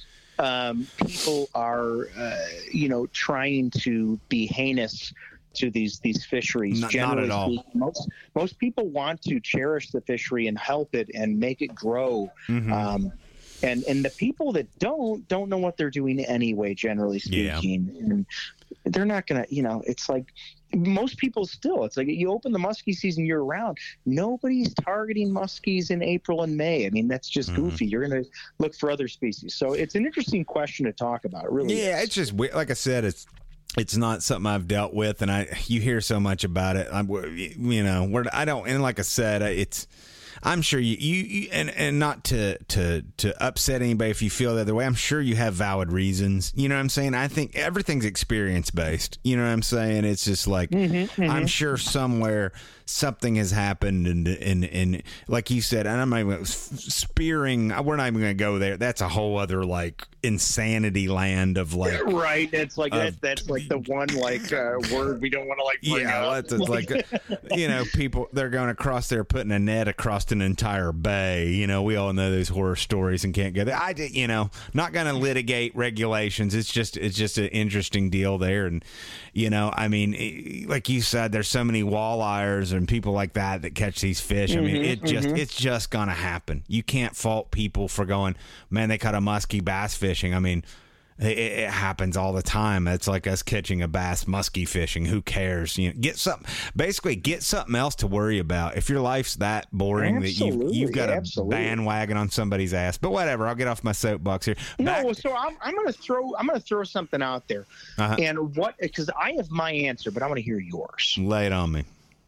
um, people are, uh, you know, trying to be heinous to these these fisheries. Not- not Generally at all. speaking, most most people want to cherish the fishery and help it and make it grow. Mhm. Um, and and the people that don't don't know what they're doing anyway, generally Yeah. speaking, and they're not gonna, you know, it's like most people still, it's like you open the muskie season year round, nobody's targeting muskies in April and May. I mean, that's just Mm-hmm. goofy. You're gonna look for other species. So it's an interesting question to talk about. It really yeah, is. it's just we- like I said, it's it's not something I've dealt with, and I you hear so much about it. I'm, you know, where I don't, and like I said, it's. I'm sure you, you, you and, and not to, to, to upset anybody if you feel the other way. I'm sure you have valid reasons. You know what I'm saying? I think everything's experience based. You know what I'm saying? It's just like, I'm sure somewhere something has happened and, and, and like you said, and I'm not even spearing, we're not even going to go there. That's a whole other like insanity land of like, Right, it's like of- that. That's like the one like uh, word we don't want to like. Bring yeah, up. it's, it's like, you know, people, they're going across there putting a net across an entire bay. You know, we all know those horror stories and can't go there. I did, you know, not going to litigate regulations. It's just, it's just an interesting deal there. And, you know, I mean, it- like you said, there's so many walleyers and people like that that catch these fish. I mean, it just, it's just going to happen. You can't fault people for going, man, they caught a muskie bass fishing. I mean, It, it happens all the time. It's like us catching a bass muskie fishing. Who cares? You know, get something. Basically, get something else to worry about. If your life's that boring that you've Absolutely, you've got a absolutely. bandwagon on somebody's ass. But whatever. I'll get off my soapbox here. Back- No, so I'm, I'm going to throw I'm going to throw something out there, Uh-huh. and what because I have my answer, but I want to hear yours. lay it on me.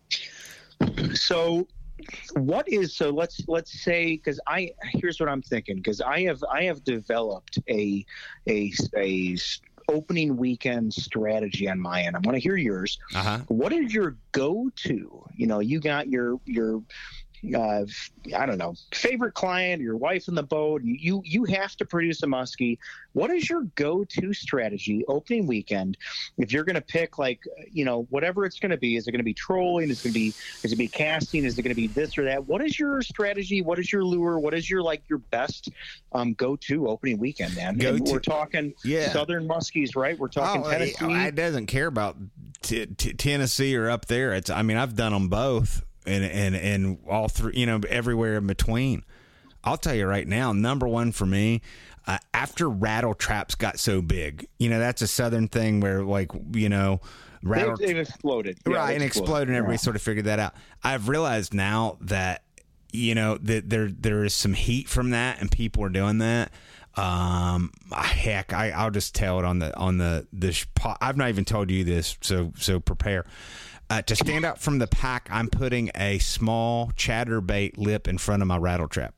So, what is so? Let's let's say because I here's what I'm thinking because I have I have developed a a a s- opening weekend strategy on my end. I want to hear yours. Uh huh. What is your go-to? You know, you got your your uh, I don't know, favorite client, your wife in the boat, and you you have to produce a muskie. What is your go-to strategy opening weekend? If you're going to pick, like, you know, whatever it's going to be, is it going to be trolling? Is it going to be, is it going to be casting? Is it going to be this or that? What is your strategy? What is your lure? What is your, like, your best um, go-to opening weekend, man? Go And to, we're talking yeah. Southern muskies, right? We're talking oh, Tennessee. It, it doesn't care about t- t- Tennessee or up there. It's, I mean, I've done them both. And, and and all three, you know, everywhere in between. I'll tell you right now, number one for me, uh, after rattle traps got so big, you know, that's a Southern thing where, like, you know, rattle they've, they've exploded. Yeah, right, they've and exploded, and everybody yeah. sort of figured that out. I've realized now that, you know, that there there is some heat from that, and people are doing that. Um, heck, I I'll just tell it on the on the the. Sh- I've not even told you this, so so prepare. Uh, to stand out from the pack, I'm putting a small chatterbait lip in front of my rattle trap.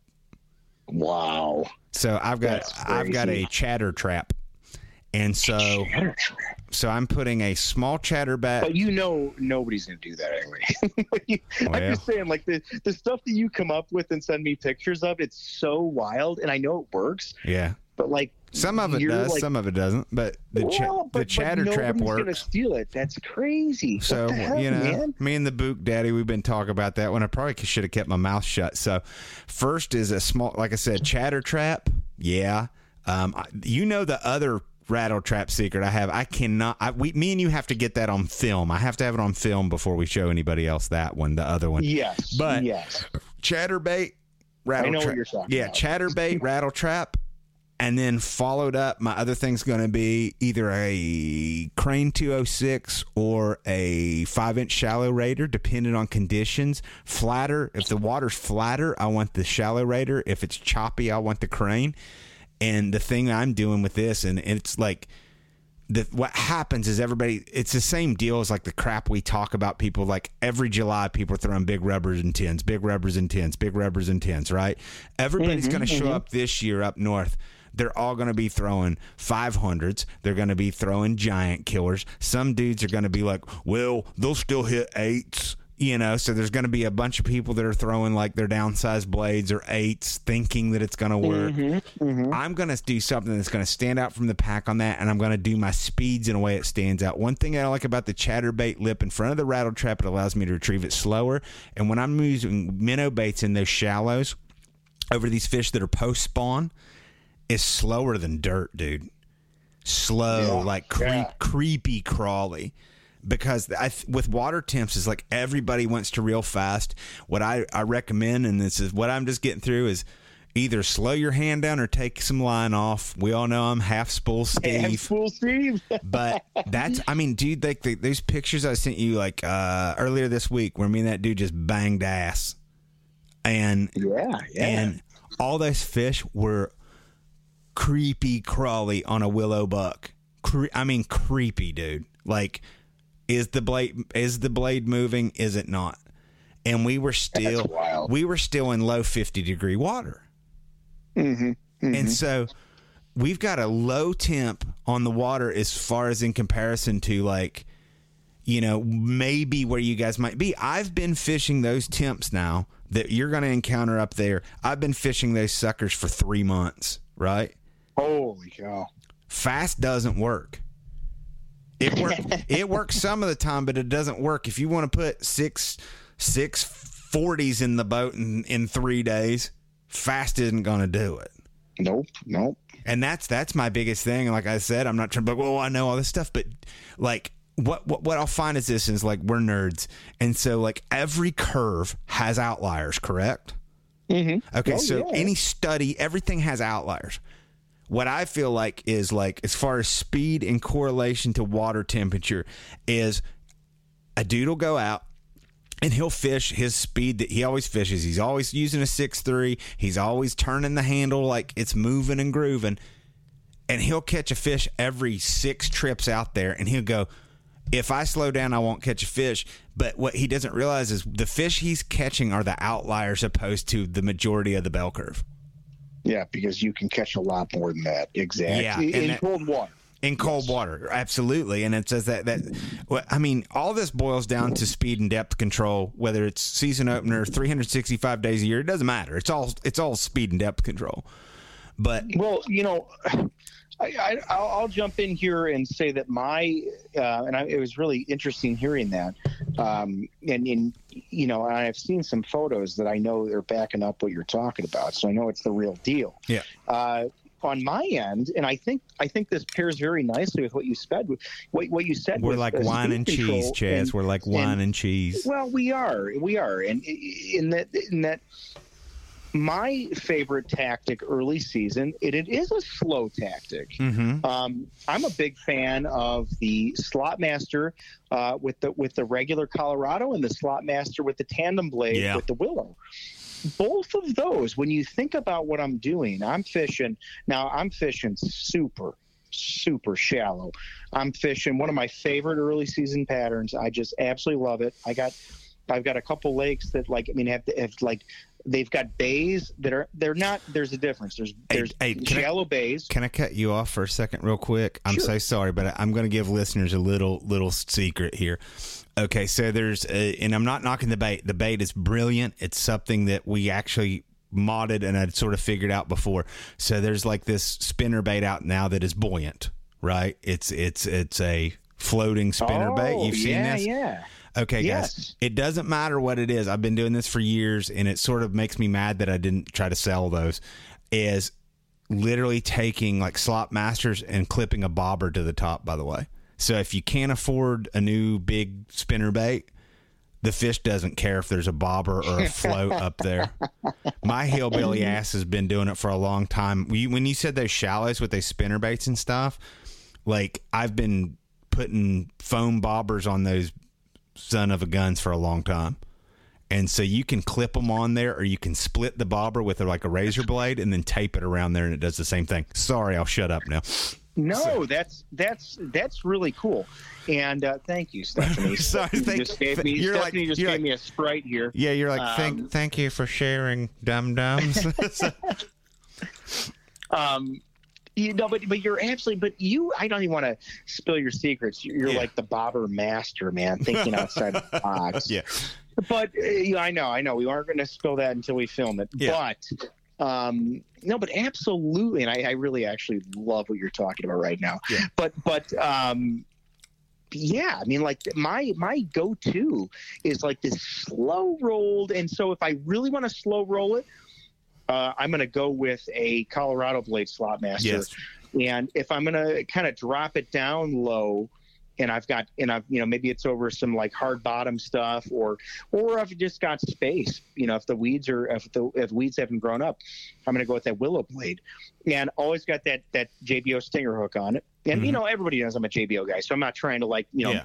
Wow. So I've got I've got a chatter trap, and so so I'm putting a small chatterbat. But you know nobody's going to do that anyway. Well. I'm just saying, like, the, the stuff that you come up with and send me pictures of, it's so wild, and I know it works. Yeah. But, like, some of it does, like, some of it doesn't. But the well, cha- but, the chatter but trap nobody's works. Gonna steal it. That's crazy. So what the hell, you know, man? me and the Book Daddy, we've been talking about that one. I probably should have kept my mouth shut. So first is a small, like I said, chatter trap. Yeah, um, I, you know the other rattle trap secret I have. I cannot. I, we, me and you have to get that on film. I have to have it on film before we show anybody else that one. The other one. Yes. But yes. Chatterbait, rattle I know trap. what you're talking yeah, about. chatterbait, rattle trap. And then followed up, my other thing's going to be either a Crane two oh six or a five-inch shallow raider, depending on conditions. Flatter, if the water's flatter, I want the shallow raider. If it's choppy, I want the Crane. And the thing I'm doing with this, and it's like, the, what happens is everybody, it's the same deal as like the crap we talk about. People, like, every July, people are throwing big rubbers and tens, big rubbers and tens, big rubbers and tens, right? Everybody's Mm-hmm, going to show mm-hmm. up this year up north. They're all going to be throwing five hundreds. They're going to be throwing giant killers. Some dudes are going to be like, well, they'll still hit eights, you know. So there's going to be a bunch of people that are throwing like their downsized blades or eights, thinking that it's going to work. Mm-hmm, mm-hmm. I'm going to do something that's going to stand out from the pack on that, and I'm going to do my speeds in a way it stands out. One thing I like about the chatterbait lip in front of the rattle trap, it allows me to retrieve it slower. And when I'm using minnow baits in those shallows over these fish that are post spawn, is slower than dirt, dude. Slow, Yeah, like creep, yeah. creepy crawly. Because I th- with water temps, is like everybody wants to reel fast. What I, I recommend, and this is what I'm just getting through, is either slow your hand down or take some line off. We all know I'm half spool Steve. And full Steve. But that's, I mean, dude, like the, those pictures I sent you like uh, earlier this week where me and that dude just banged ass. And, yeah, yeah. and all those fish were creepy crawly on a willow buck. Cre- I mean, creepy, dude. Like, is the blade is the blade moving? Is it not? And we were still That's wild. we were still in low fifty degree water. Mm-hmm, mm-hmm. And so we've got a low temp on the water as far as in comparison to, like, you know, maybe where you guys might be. I've been fishing those temps now that you're going to encounter up there. I've been fishing those suckers for three months, right? Holy cow. Fast doesn't work. It work, it works some of the time, but it doesn't work. If you want to put six six forties in the boat in, in three days, fast isn't going to do it. Nope, nope. And that's that's my biggest thing. Like I said, I'm not trying to be like, well, I know all this stuff, but like what what what I'll find is this is like we're nerds, and so like every curve has outliers, correct? Mm-hmm. Okay, Oh, so yeah. any study, everything has outliers. What I feel like is, like, as far as speed in correlation to water temperature, is a dude will go out and he'll fish his speed that he always fishes. He's always using a six three. He's always turning the handle like it's moving and grooving. And he'll catch a fish every six trips out there, and he'll go, if I slow down, I won't catch a fish. But what he doesn't realize is the fish he's catching are the outliers opposed to the majority of the bell curve. Yeah, because you can catch a lot more than that. Exactly. Yeah, and in that- cold water. In cold Yes. water, absolutely. And it says that, that, well, I mean, all this boils down to speed and depth control, whether it's season opener, three hundred sixty-five days a year, it doesn't matter. It's all, it's all speed and depth control. But, Well, you know, I, I, I'll, I'll jump in here and say that my, uh, and I, it was really interesting hearing that. Um, and, and, you know, I've seen some photos that I know they're backing up what you're talking about. So I know it's the real deal. yeah. Uh, on my end, and I think I think this pairs very nicely with what you said. What, what you said. We're with, like uh, wine speed and control cheese, Chaz. and- We're like wine and, and cheese. Well, we are, we are, and in that, in that, my favorite tactic early season, it, it is a slow tactic. Mm-hmm. Um, I'm a big fan of the Slot Master uh, with the with the regular Colorado and the Slot Master with the tandem blade Yeah. with the Willow. Both of those, when you think about what I'm doing, I'm fishing. Now, I'm fishing super, super shallow. I'm fishing one of my favorite early season patterns. I just absolutely love it. I got, I've got a couple lakes that, like, I mean, have, have like, they've got bays that are, they're not, there's a difference. There's, there's hey, can I- shallow bays. Can I cut you off for a second real quick? I'm Sure. so sorry, but I'm going to give listeners a little little secret here. Okay, so there's, a, and I'm not knocking the bait. The bait is brilliant. It's something that we actually modded and I'd sort of figured out before. So there's like this spinner bait out now that is buoyant, right? It's it's it's a floating spinner oh, bait. You've seen yeah, this? Yeah, Okay, Yes. guys, it doesn't matter what it is. I've been doing this for years, and it sort of makes me mad that I didn't try to sell those. Is literally taking like Slot Masters and clipping a bobber to the top, by the way. So if you can't afford a new big spinner bait, the fish doesn't care if there's a bobber or a float up there. My hillbilly ass has been doing it for a long time. When you, when you said those shallows with those spinner baits and stuff, like I've been putting foam bobbers on those son of a guns for a long time. And so you can clip them on there, or you can split the bobber with like a razor blade and then tape it around there, and it does the same thing. Sorry, I'll shut up now. No, So- that's that's that's really cool, and uh, thank you, Stephanie. Sorry, you thank- just gave me. you're like- Stephanie just you're gave like- me a Sprite here. Yeah, you're like, Um, thank thank you for sharing, dum dums. Um, you know, but but you're absolutely. But you, I don't even want to spill your secrets. You're, you're Yeah. like the bobber master, man, thinking outside the box. Yeah. But uh, yeah, I know, I know. We aren't going to spill that until we film it. Yeah. But um, no, but absolutely, and I, I really actually love what you're talking about right now. Yeah. But but um, yeah, I mean, like my my go-to is like this slow rolled, and so if I really want to slow roll it, uh, I'm going to go with a Colorado Blade Slot Master. Yes. And if I'm going to kind of drop it down low, and I've got, and I've, you know, maybe it's over some like hard bottom stuff, or, or I've just got space, you know, if the weeds are, if the if weeds haven't grown up, I'm going to go with that willow blade, and always got that that J B O stinger hook on it. And Mhm. you know, everybody knows I'm a J B O guy, so I'm not trying to like, you know,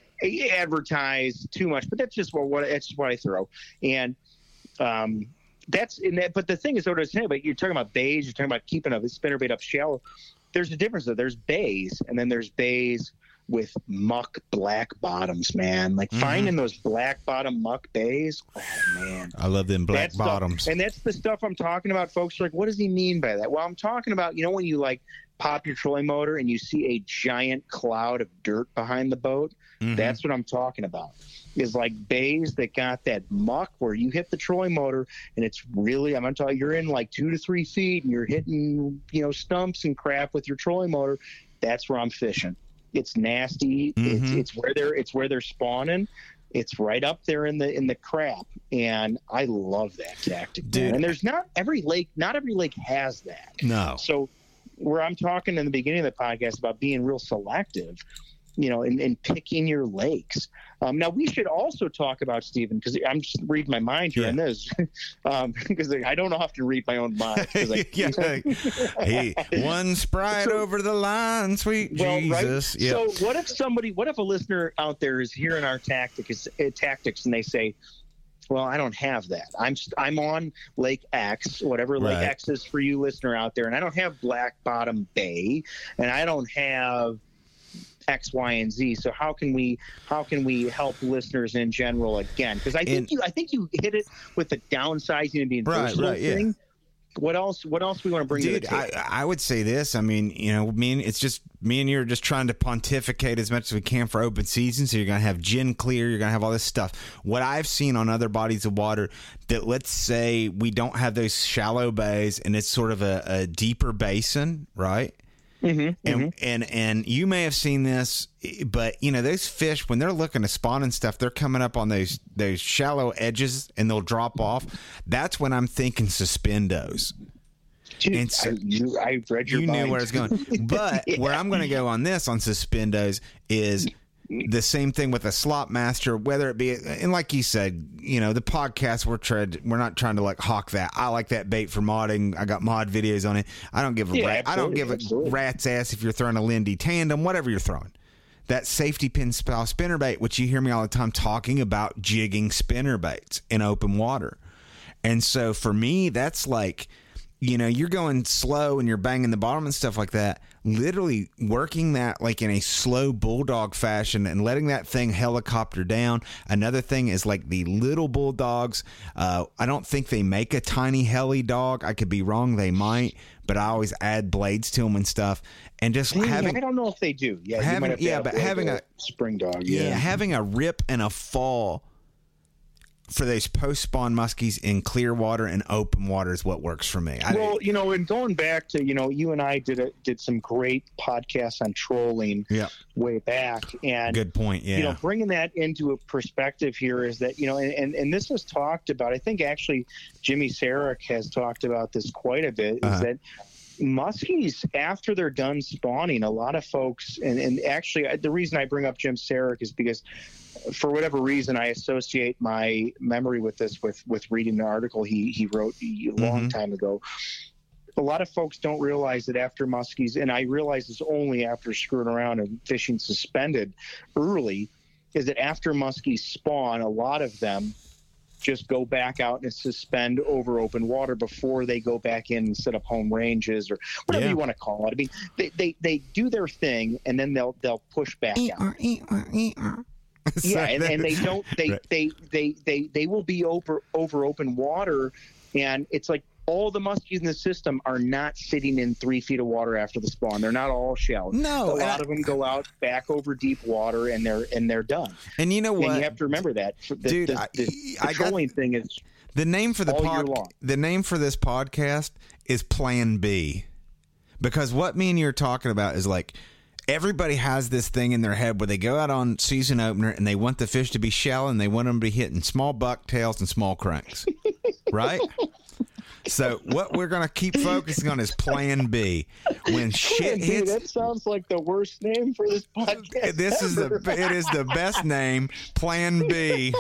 advertise too much, but that's just what what that's just what I throw, and um. That's in that, but the thing is, what I was saying, but you're talking about bays, you're talking about keeping a spinnerbait up shallow. There's a difference though. There's bays, and then there's bays with muck black bottoms, man. Like Mhm. finding those black bottom muck bays. Oh man, I love them black That stuff- bottoms. and that's the stuff I'm talking about. Folks are like, what does he mean by that? Well, I'm talking about, you know, when you like pop your trolling motor and you see a giant cloud of dirt behind the boat. Mhm. That's what I'm talking about. Is like bays that got that muck where you hit the trolling motor and it's really, I'm gonna tell you, you're in like two to three feet and you're hitting, you know, stumps and crap with your trolling motor. That's where I'm fishing. It's nasty. It's Mhm. it's where they're it's where they're spawning. It's right up there in the in the crap, and I love that tactic, man. Dude. And there's not every lake, not every lake has that. No. So where I'm talking in the beginning of the podcast about being real selective, you know, and, and picking your lakes. Um, now we should also talk about, Stephen, because I'm just reading my mind here Yeah. on this, um, because I don't often read my own mind. 'cause I, yeah. Hey, one Sprite So- over the line, sweet well, Jesus. right. Yeah. So what if somebody, what if a listener out there is hearing our tactics, uh, tactics, and they say, well, I don't have that. I'm I'm on Lake X, whatever Lake Right. X is for you, listener out there, and I don't have Black Bottom Bay, and I don't have X, Y, and Z. So how can we how can we help listeners in general again? Because I think And- you I think you hit it with the downsizing and being Right, versatile right, yeah. thing. What else? What else we want to bring Dude, to the table? I, I would say this. I mean, you know, me and, it's just me and you are just trying to pontificate as much as we can for open season. So you're going to have gin clear. You're going to have all this stuff. What I've seen on other bodies of water that, let's say we don't have those shallow bays and it's sort of a, a deeper basin, right? Mm-hmm, and, mm-hmm. and and you may have seen this, but you know those fish when they're looking to spawn and stuff, they're coming up on those those shallow edges and they'll drop off. That's when I'm thinking suspendos. Dude, and so, I, you, I read your you mind. knew where I was going, but yeah. where I'm going to go on this on suspendos is the same thing with a slop master, whether it be, and like you said, you know, the podcast, we're trying, we're not trying to like hawk that. I like that bait for modding. I got mod videos on it. I don't give a yeah, rat, I don't give a rat's ass if you're throwing a Lindy tandem, whatever you're throwing. That safety pin style spinner bait, which you hear me all the time talking about jigging spinner baits in open water. And so for me, that's like, you know, you're going slow and you're banging the bottom and stuff like that, literally working that like in a slow bulldog fashion and letting that thing helicopter down. Another thing is like the little bulldogs. Uh, I don't think they make a tiny heli dog. I could be wrong. They might, but I always add blades to them and stuff. And just yeah, having, I don't know if they do. Yeah, having, you might have yeah, have but like having a, a spring dog. Yeah. Yeah, having a rip and a fall for those post-spawn muskies in clear water and open water is what works for me. I, well, you know, and going back to, you know, you and I did a, did some great podcasts on trolling yeah. way back. And good point, yeah. You know, bringing that into a perspective here is that, you know, and, and, and this was talked about, I think actually Jimmy Sarek has talked about this quite a bit, uh-huh. is that muskies, after they're done spawning, a lot of folks, and, and actually the reason I bring up Jim Sarek is because for whatever reason, I associate my memory with this with, with reading the article he, he wrote a long mm-hmm. time ago. A lot of folks don't realize that after muskies, and I realize this only after screwing around and fishing suspended early, is that after muskies spawn, a lot of them just go back out and suspend over open water before they go back in and set up home ranges or whatever yeah. you want to call it. I mean, they, they, they do their thing and then they'll they'll push back out. Yeah, and, and they don't they, right. they, they they they will be over over open water, and it's like all the muskies in the system are not sitting in three feet of water after the spawn. They're not all shallow. No, a lot I, of them go out back over deep water, and they're and they're done. And you know what? And you have to remember that, the, dude. The, I, the, the I trolling got, thing is the name for the all pod, year long. The name for this podcast is Plan B, because what me and you are talking about is like. Everybody has this thing in their head where they go out on season opener and they want the fish to be shallow and they want them to be hitting small bucktails and small cranks, right? So what we're going to keep focusing on is Plan B. When shit Dude, hits, that sounds like the worst name for this podcast. This is ever. the it is the best name. Plan B.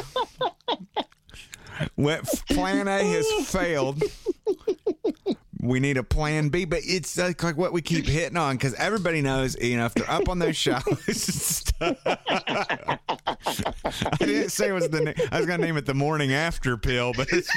When Plan A has failed. We need a plan B, but it's like, like what we keep hitting on because everybody knows, you know, if they're up on those shallows and stuff. I didn't say it was the name. I was going to name it the morning after pill, but it's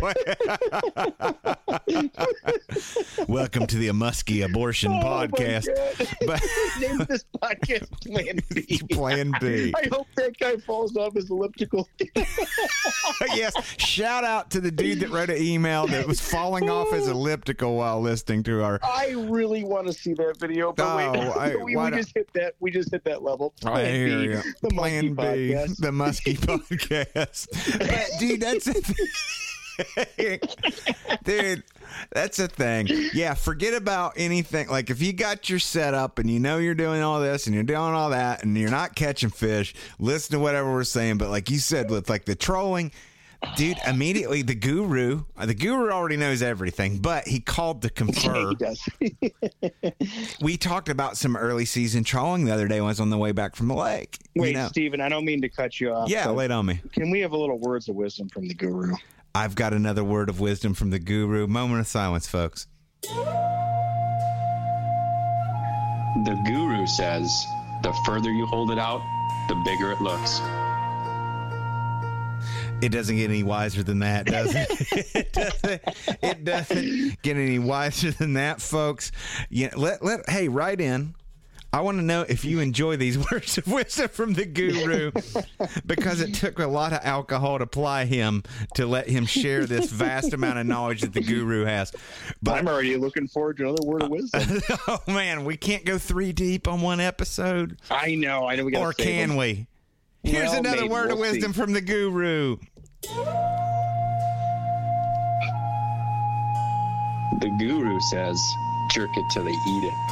welcome to the Muskie Abortion oh Podcast. But name this podcast Plan B. Plan B. I hope that guy falls off his elliptical. Yes. Shout out to the dude that wrote an email that was falling off his elliptical while listening to our. I really want to see that video, but oh, wait, I, we, we just hit that. We just hit that level. Plan I hear B, you. The Plan Muskie B, podcast. the Muskie Podcast. But dude, that's a thing. Dude, that's a thing. Yeah, forget about anything. Like if you got your setup and you know you're doing all this and you're doing all that and you're not catching fish, listen to whatever we're saying. But like you said, with like the trolling. Dude, immediately the guru, the guru already knows everything, but he called to confer. He does. We talked about some early season trolling the other day when I was on the way back from the lake. Wait, you know? Steven, I don't mean to cut you off. Yeah, lay it on me. Can we have a little words of wisdom from the guru? I've got another word of wisdom from the guru. Moment of silence, folks. The guru says, the further you hold it out, the bigger it looks. It doesn't get any wiser than that, does it? It doesn't, it doesn't get any wiser than that, folks. Yeah, let let hey, write in. I want to know if you enjoy these words of wisdom from the guru, because it took a lot of alcohol to ply him to let him share this vast amount of knowledge that the guru has. But I'm already looking forward to another word of wisdom. oh man, we can't go three deep on one episode. I know, I know. We got. Or can them. we? Here's well, another maybe. word we'll of wisdom see. from the guru. The guru says, jerk it till they eat it.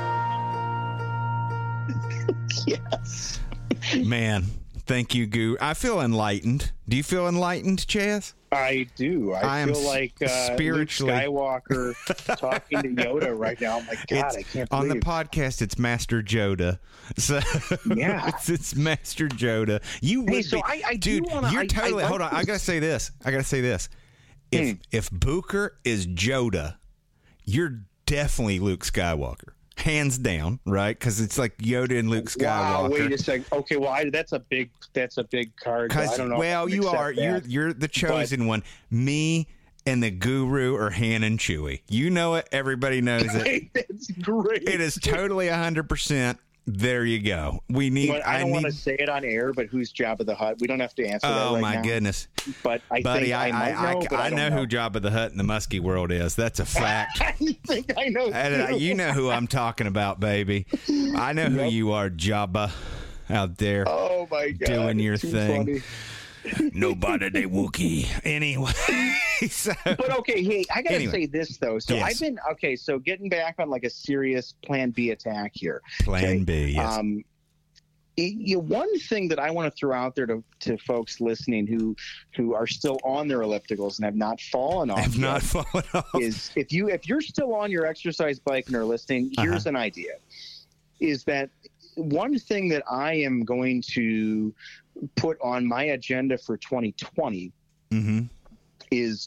Yes. Man, thank you, guru. I feel enlightened. Do you feel enlightened, Chaz? I do. I, I am feel like uh, spiritually Luke Skywalker talking to Yoda right now. I'm like, God, It's- I can't on believe the podcast, it's Master Yoda. So Yeah. it's, it's Master Yoda. You would Hey, so be, I- I do dude. wanna- you're I- I totally. like hold on. I this. gotta say this. I gotta say this. If Hmm. if Booker is Yoda, you're definitely Luke Skywalker, hands down, right? Because it's like Yoda and Luke Wow, Skywalker. wait a second. Okay, well, I, that's a big that's a big card. I Because don't know. well, if I can you accept are that. you're you're the chosen one. Me and the guru are Han and Chewie. You know it. Everybody knows it. Hey, that's great. It is totally a hundred percent. There you go. We need. But I I, don't need. want to say it on air, but who's Jabba the Hutt? We don't have to answer that Oh right my now. goodness, But I buddy! think I I, might I, know, I, but I, I don't know, know who Jabba the Hutt in the Muskie world is. That's a fact. I think I know. And, uh, too. you know who I'm talking about, baby. I know who Yep. you are, Jabba, out there Oh my God! doing your too thing. funny. Nobody they Wookiee. Anyway, so, But okay, hey, I gotta Anyway. say this though. So Yes. I've been okay. So getting back on like a serious Plan B attack here. Plan okay? B. Yes. Um, it- you know, one thing that I want to throw out there to, to folks listening who who are still on their ellipticals and have not fallen off, I've yet not fallen off. is if you if you're still on your exercise bike and are listening, here's Uh-huh. an idea: is that one thing that I am going to put on my agenda for twenty twenty Mm-hmm. is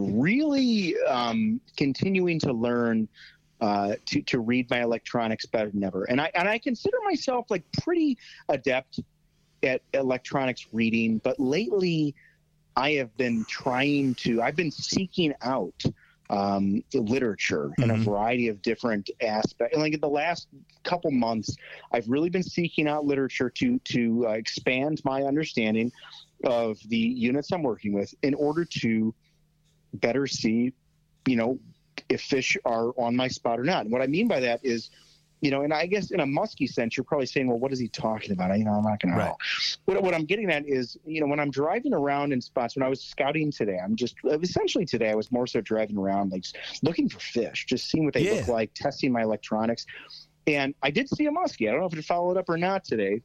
really um, continuing to learn uh, to to read my electronics better than ever. And I and I consider myself like pretty adept at electronics reading, but lately I have been trying to. I've been seeking out um, literature in a Mhm. variety of different aspects. Like in the last couple months, I've really been seeking out literature to to uh, expand my understanding of the units I'm working with in order to better see, you know, if fish are on my spot or not. And what I mean by that is, you know, and I guess in a musky sense, you're probably saying, well, what is he talking about? You know, I'm not going Right. to know. What, what I'm getting at is, you know, when I'm driving around in spots, when I was scouting today, I'm just essentially today, I was more so driving around, like looking for fish, just seeing what they Yeah. look like, testing my electronics. And I did see a muskie. I don't know if it followed up or not today,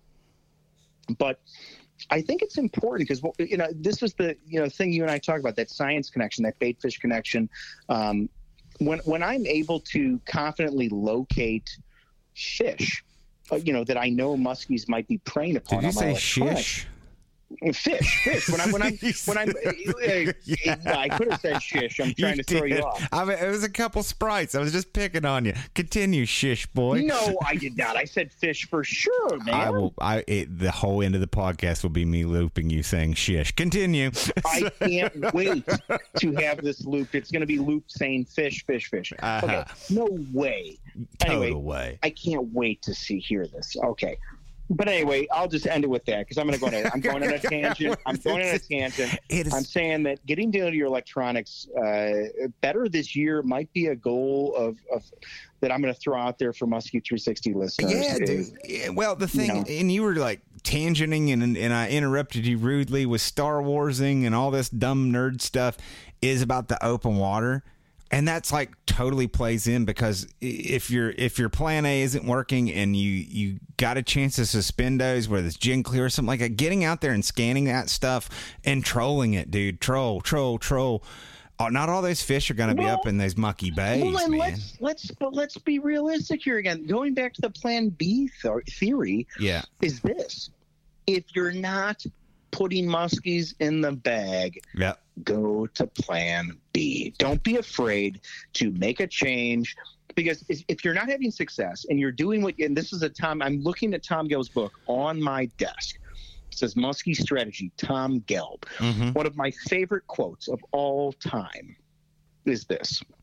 but I think it's important because, you know, this is the, you know, thing you and I talk about, that science connection, that bait fish connection. Um, when, when I'm able to confidently locate fish, uh, you know, that I know muskies might be preying upon. Did you on my say electronics. shish? Fish, fish. When I'm, when I'm, when I'm, uh, Yeah. I could have said shish. I'm trying to throw did. you off. I mean, it was a couple sprites. I was just picking on you. Continue, shish boy. No, I did not. I said fish for sure, man. I will. I it, the whole end of the podcast will be me looping you saying shish. Continue. I can't wait to have this loop. It's going to be loop saying fish, fish, fish. Uh-huh. Okay, no way. Total Anyway, way. I can't wait to see hear this. Okay. But anyway, I'll just end it with that because I'm going to go on a, I'm going on a tangent. I'm going on a tangent. It is. I'm saying that getting down to your electronics uh, better this year might be a goal of, of that I'm going to throw out there for Muskie three sixty listeners. Yeah, is- dude. Yeah, well, the thing, know. and you were like tangenting, and and I interrupted you rudely with Star Warsing and all this dumb nerd stuff, is about the open water. And that's like totally plays in because if your if your plan A isn't working and you you got a chance to suspend those, whether it's Gen Clear or something like that, getting out there and scanning that stuff and trolling it, dude, troll, troll, troll. Oh, not all those fish are going to be Well- up in those mucky bays, Well, and man. let's let's but let's be realistic here again. Going back to the Plan B th- theory, Yeah, is this: if you're not putting muskies in the bag, yeah. go to Plan B. Don't be afraid to make a change, because if, if you're not having success and you're doing what, and this is a Tom, I'm looking at Tom Gelb's book on my desk. It says Muskie Strategy, Tom Gelb. Mm-hmm. One of my favorite quotes of all time is this: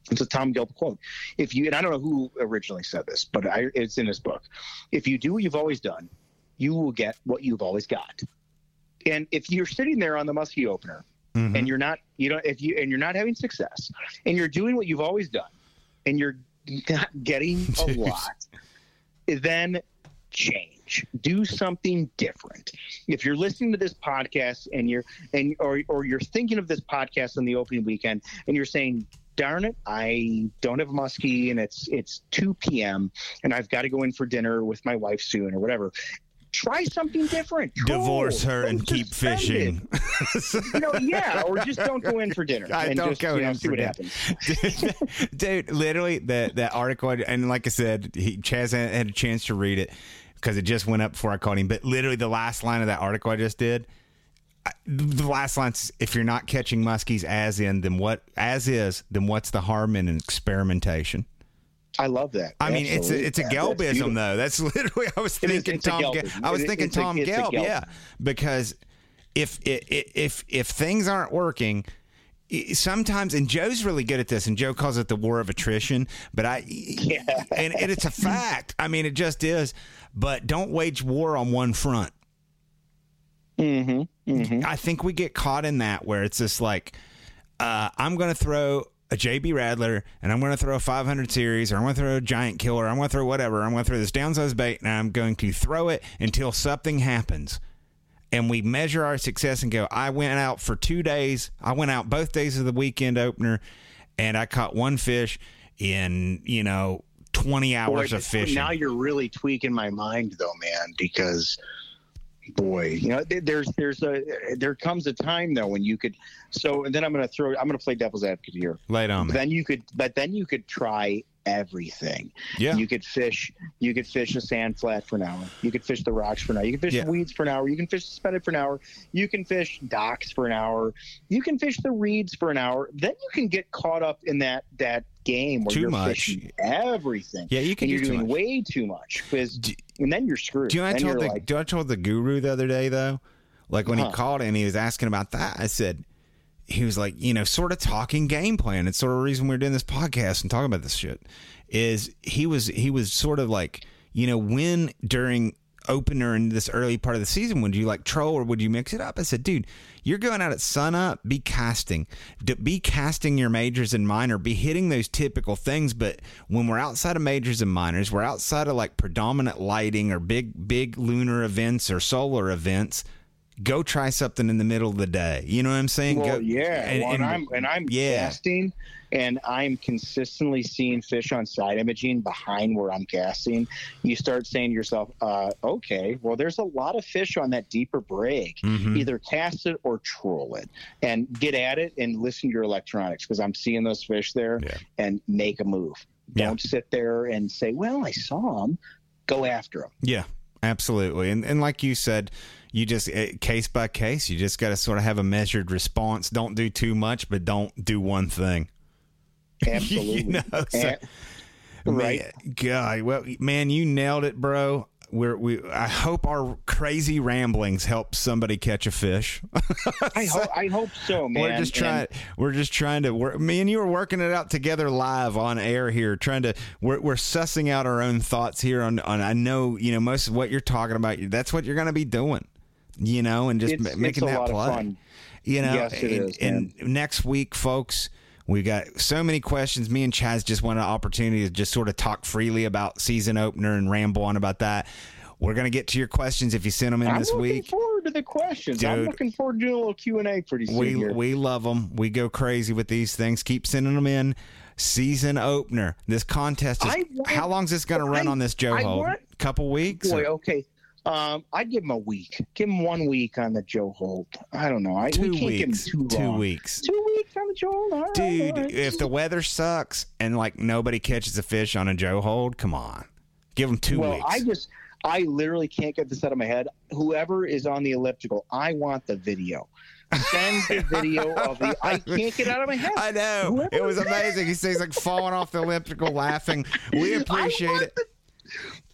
It's a Tom Gelb quote. If you, and I don't know who originally said this, but I, it's in his book. If you do what you've always done, you will get what you've always got. And if you're sitting there on the Muskie opener mm-hmm. and you're not, you know, if you, and you're not having success and you're doing what you've always done and you're not getting a lot, then change. Do something different. If you're listening to this podcast and you're, and, or, or you're thinking of this podcast on the opening weekend and you're saying, darn it, I don't have a muskie and it's it's two p.m. and I've got to go in for dinner with my wife soon or whatever. Try something different. Divorce cool. her don't and keep fishing. you know, yeah, or just don't go in for dinner. I and don't just, go you know, in see for what dinner. happens. Dude, dude, literally, that that article, and like I said, he, Chaz had a chance to read it because it just went up before I called him, but literally the last line of that article I just did, the last line, if you're not catching muskies as in, then what, as is, then what's the harm in an experimentation? I love that. I mean, Absolutely. it's a, it's a Gelbism, though. That's literally, I was thinking is, Tom Gelb. I was it, thinking Tom a, Gelb, yeah. Because if, if, if things aren't working, sometimes, and Joe's really good at this, and Joe calls it the war of attrition, but I, yeah. and, and it's a fact. I mean, it just is. But don't wage war on one front. Mm-hmm. Mm-hmm. I think we get caught in that where it's just like, uh, I'm going to throw a J B Radler and I'm going to throw a five hundred series, or I'm going to throw a giant killer, I'm going to throw whatever, I'm going to throw this downsized bait, and I'm going to throw it until something happens. And we measure our success and go, I went out for two days. I went out both days of the weekend opener and I caught one fish in, you know, twenty hours Boy, of fishing. Now you're really tweaking my mind though, man, because boy, you know, there's there's a there comes a time though when you could. So and then I'm going to throw. I'm going to play devil's advocate here. Lay it on me. Then you could, but then you could try everything. Yeah. You could fish. You could fish a sand flat for an hour. You could fish the rocks for an hour. You can fish yeah. the weeds for an hour. You can fish suspended for an hour. You can fish docks for an hour. You can fish the reeds for an hour. Then you can get caught up in that that game where too you're much. fishing everything. Yeah, you can. And you're do doing too much. way too much because. And then you're screwed. Do you know I then told the like, do you know I told the guru the other day though? Like when huh. he called and he was asking about that, I said, he was like, you know, sort of talking game plan. It's sort of the reason we're doing this podcast and talking about this shit. Is he was he was sort of like, you know, when during opener in this early part of the season, would you like troll or would you mix it up? I said, dude, you're going out at sun up, be casting, be casting your majors and minor, be hitting those typical things. But when we're outside of majors and minors, we're outside of like predominant lighting or big, big lunar events or solar events. Go try something in the middle of the day. You know what I'm saying? Well, Go, yeah. And, well, and, and I'm and I'm yeah. casting, and I'm consistently seeing fish on side imaging behind where I'm casting. You start saying to yourself, uh, "Okay, well, there's a lot of fish on that deeper break. Mm-hmm. Either cast it or troll it, and get at it and listen to your electronics because I'm seeing those fish there, yeah. and make a move. Yeah. Don't sit there and say, "Well, I saw them." Go after them. Yeah, absolutely. And and like you said. You just, case by case, you just got to sort of have a measured response. Don't do too much, but don't do one thing. Absolutely. you know, so, and, right. Man, God, well, man, you nailed it, bro. We're, we, I hope our crazy ramblings help somebody catch a fish. I hope, I hope so, man. We're just trying. And, we're just trying to work. Me and you are working it out together live on air here, trying to. We're, we're sussing out our own thoughts here on. On I know you know most of what you're talking about. That's what you're going to be doing. You know, and just it's, making it's a that lot play. Of fun. You know, yes, it and, is, and next week, folks, we got so many questions. Me and Chaz just want an opportunity to just sort of talk freely about season opener and ramble on about that. We're going to get to your questions if you send them in I'm this week. week. I'm looking forward to the questions. Dude, I'm looking forward to doing a little Q and A pretty soon. We here. we love them. We go crazy with these things. Keep sending them in. Season opener. This contest is. Want, how long is this going to run I, on this Joe Hold? Couple weeks? Boy, or? okay. Um, I'd give him a week. Give him one week on the Joe Holt. I don't know. I, two we can't weeks. Give him too, two long. weeks. Two weeks on the Joe Holt. All right, Dude, all right. if the weather sucks and like nobody catches a fish on a Joe Hold, come on, give them two well, weeks. I just, I literally can't get this out of my head. Whoever is on the elliptical, I want the video. Send the video of the. I can't get out of my head. I know. Whoever it was amazing. He says like falling off the elliptical, laughing. We appreciate it. The,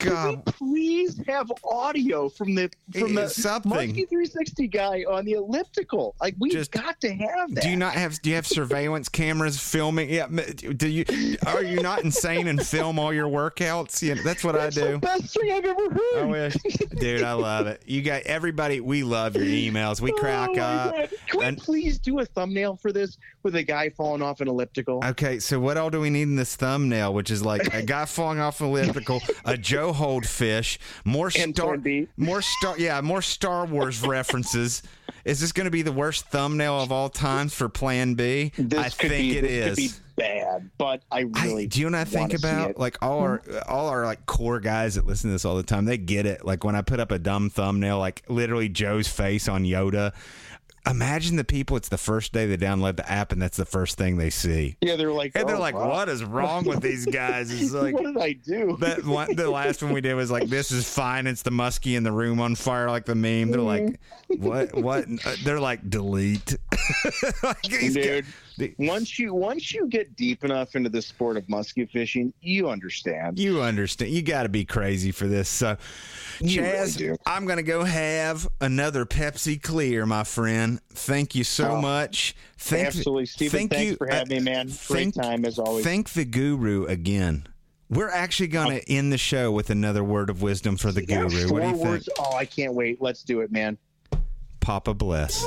God. Can we please have audio from the from the Something. Muskie three sixty guy on the elliptical? Like we've Just- got to have that. Do you not have? Do you have surveillance cameras filming? Yeah. Do you? Are you not insane and film all your workouts? Yeah, that's what That's I do. the best thing I've ever heard. I wish, dude. I love it. You got everybody. We love your emails. We crack Oh, my up. God. Can we And- please do a thumbnail for this with a guy falling off an elliptical? Okay, so what all do we need in this thumbnail? Which is like a guy falling off an elliptical, a Joe hold fish, more And star, Plan B. more star, yeah, more Star Wars references. Is this going to be the worst thumbnail of all times for Plan B? This I could think be, it this is. Could be bad, but I really I, do you know what I think wanna see about? it. Like all our all our like core guys that listen to this all the time, they get it. Like when I put up a dumb thumbnail, like literally Joe's face on Yoda. Imagine the people. It's the first day they download the app, and that's the first thing they see. Yeah, they're like, And they're oh, like, wow. "What is wrong with these guys?" It's like, what did I do? that one, the last one we did was like, "This is fine." It's the muskie in the room on fire, like the meme. They're like, "What? What?" Uh, They're like, "Delete." Like, these Dude, guys- once you once you get deep enough into the sport of muskie fishing, you understand. You understand. You got to be crazy for this. So, You really Chaz, do. I'm going to go have another Pepsi Clear, my friend. Thank you so Oh, much. Thank, Absolutely, Stephen. Thank thanks you. for having uh, me, man. Great thank- time as always. Thank the guru again. We're actually going to end the show with another word of wisdom for the Yeah, guru. four What do you words. think? Oh, I can't wait. Let's do it, man. Papa bless.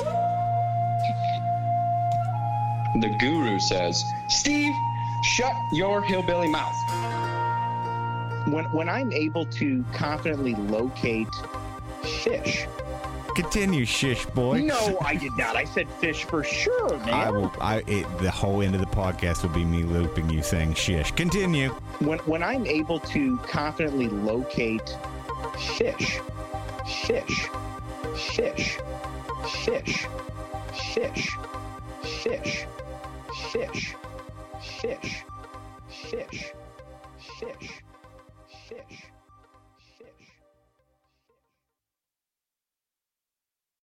The guru says, Steve, shut your hillbilly mouth. When when I'm able to confidently locate fish. Continue, shish boy. No, I did not. I said fish for sure, man. I will. I it, the whole end of the podcast will be me looping you saying shish. Continue. When when I'm able to confidently locate fish, fish, fish, fish, fish, fish, fish, fish, fish, fish.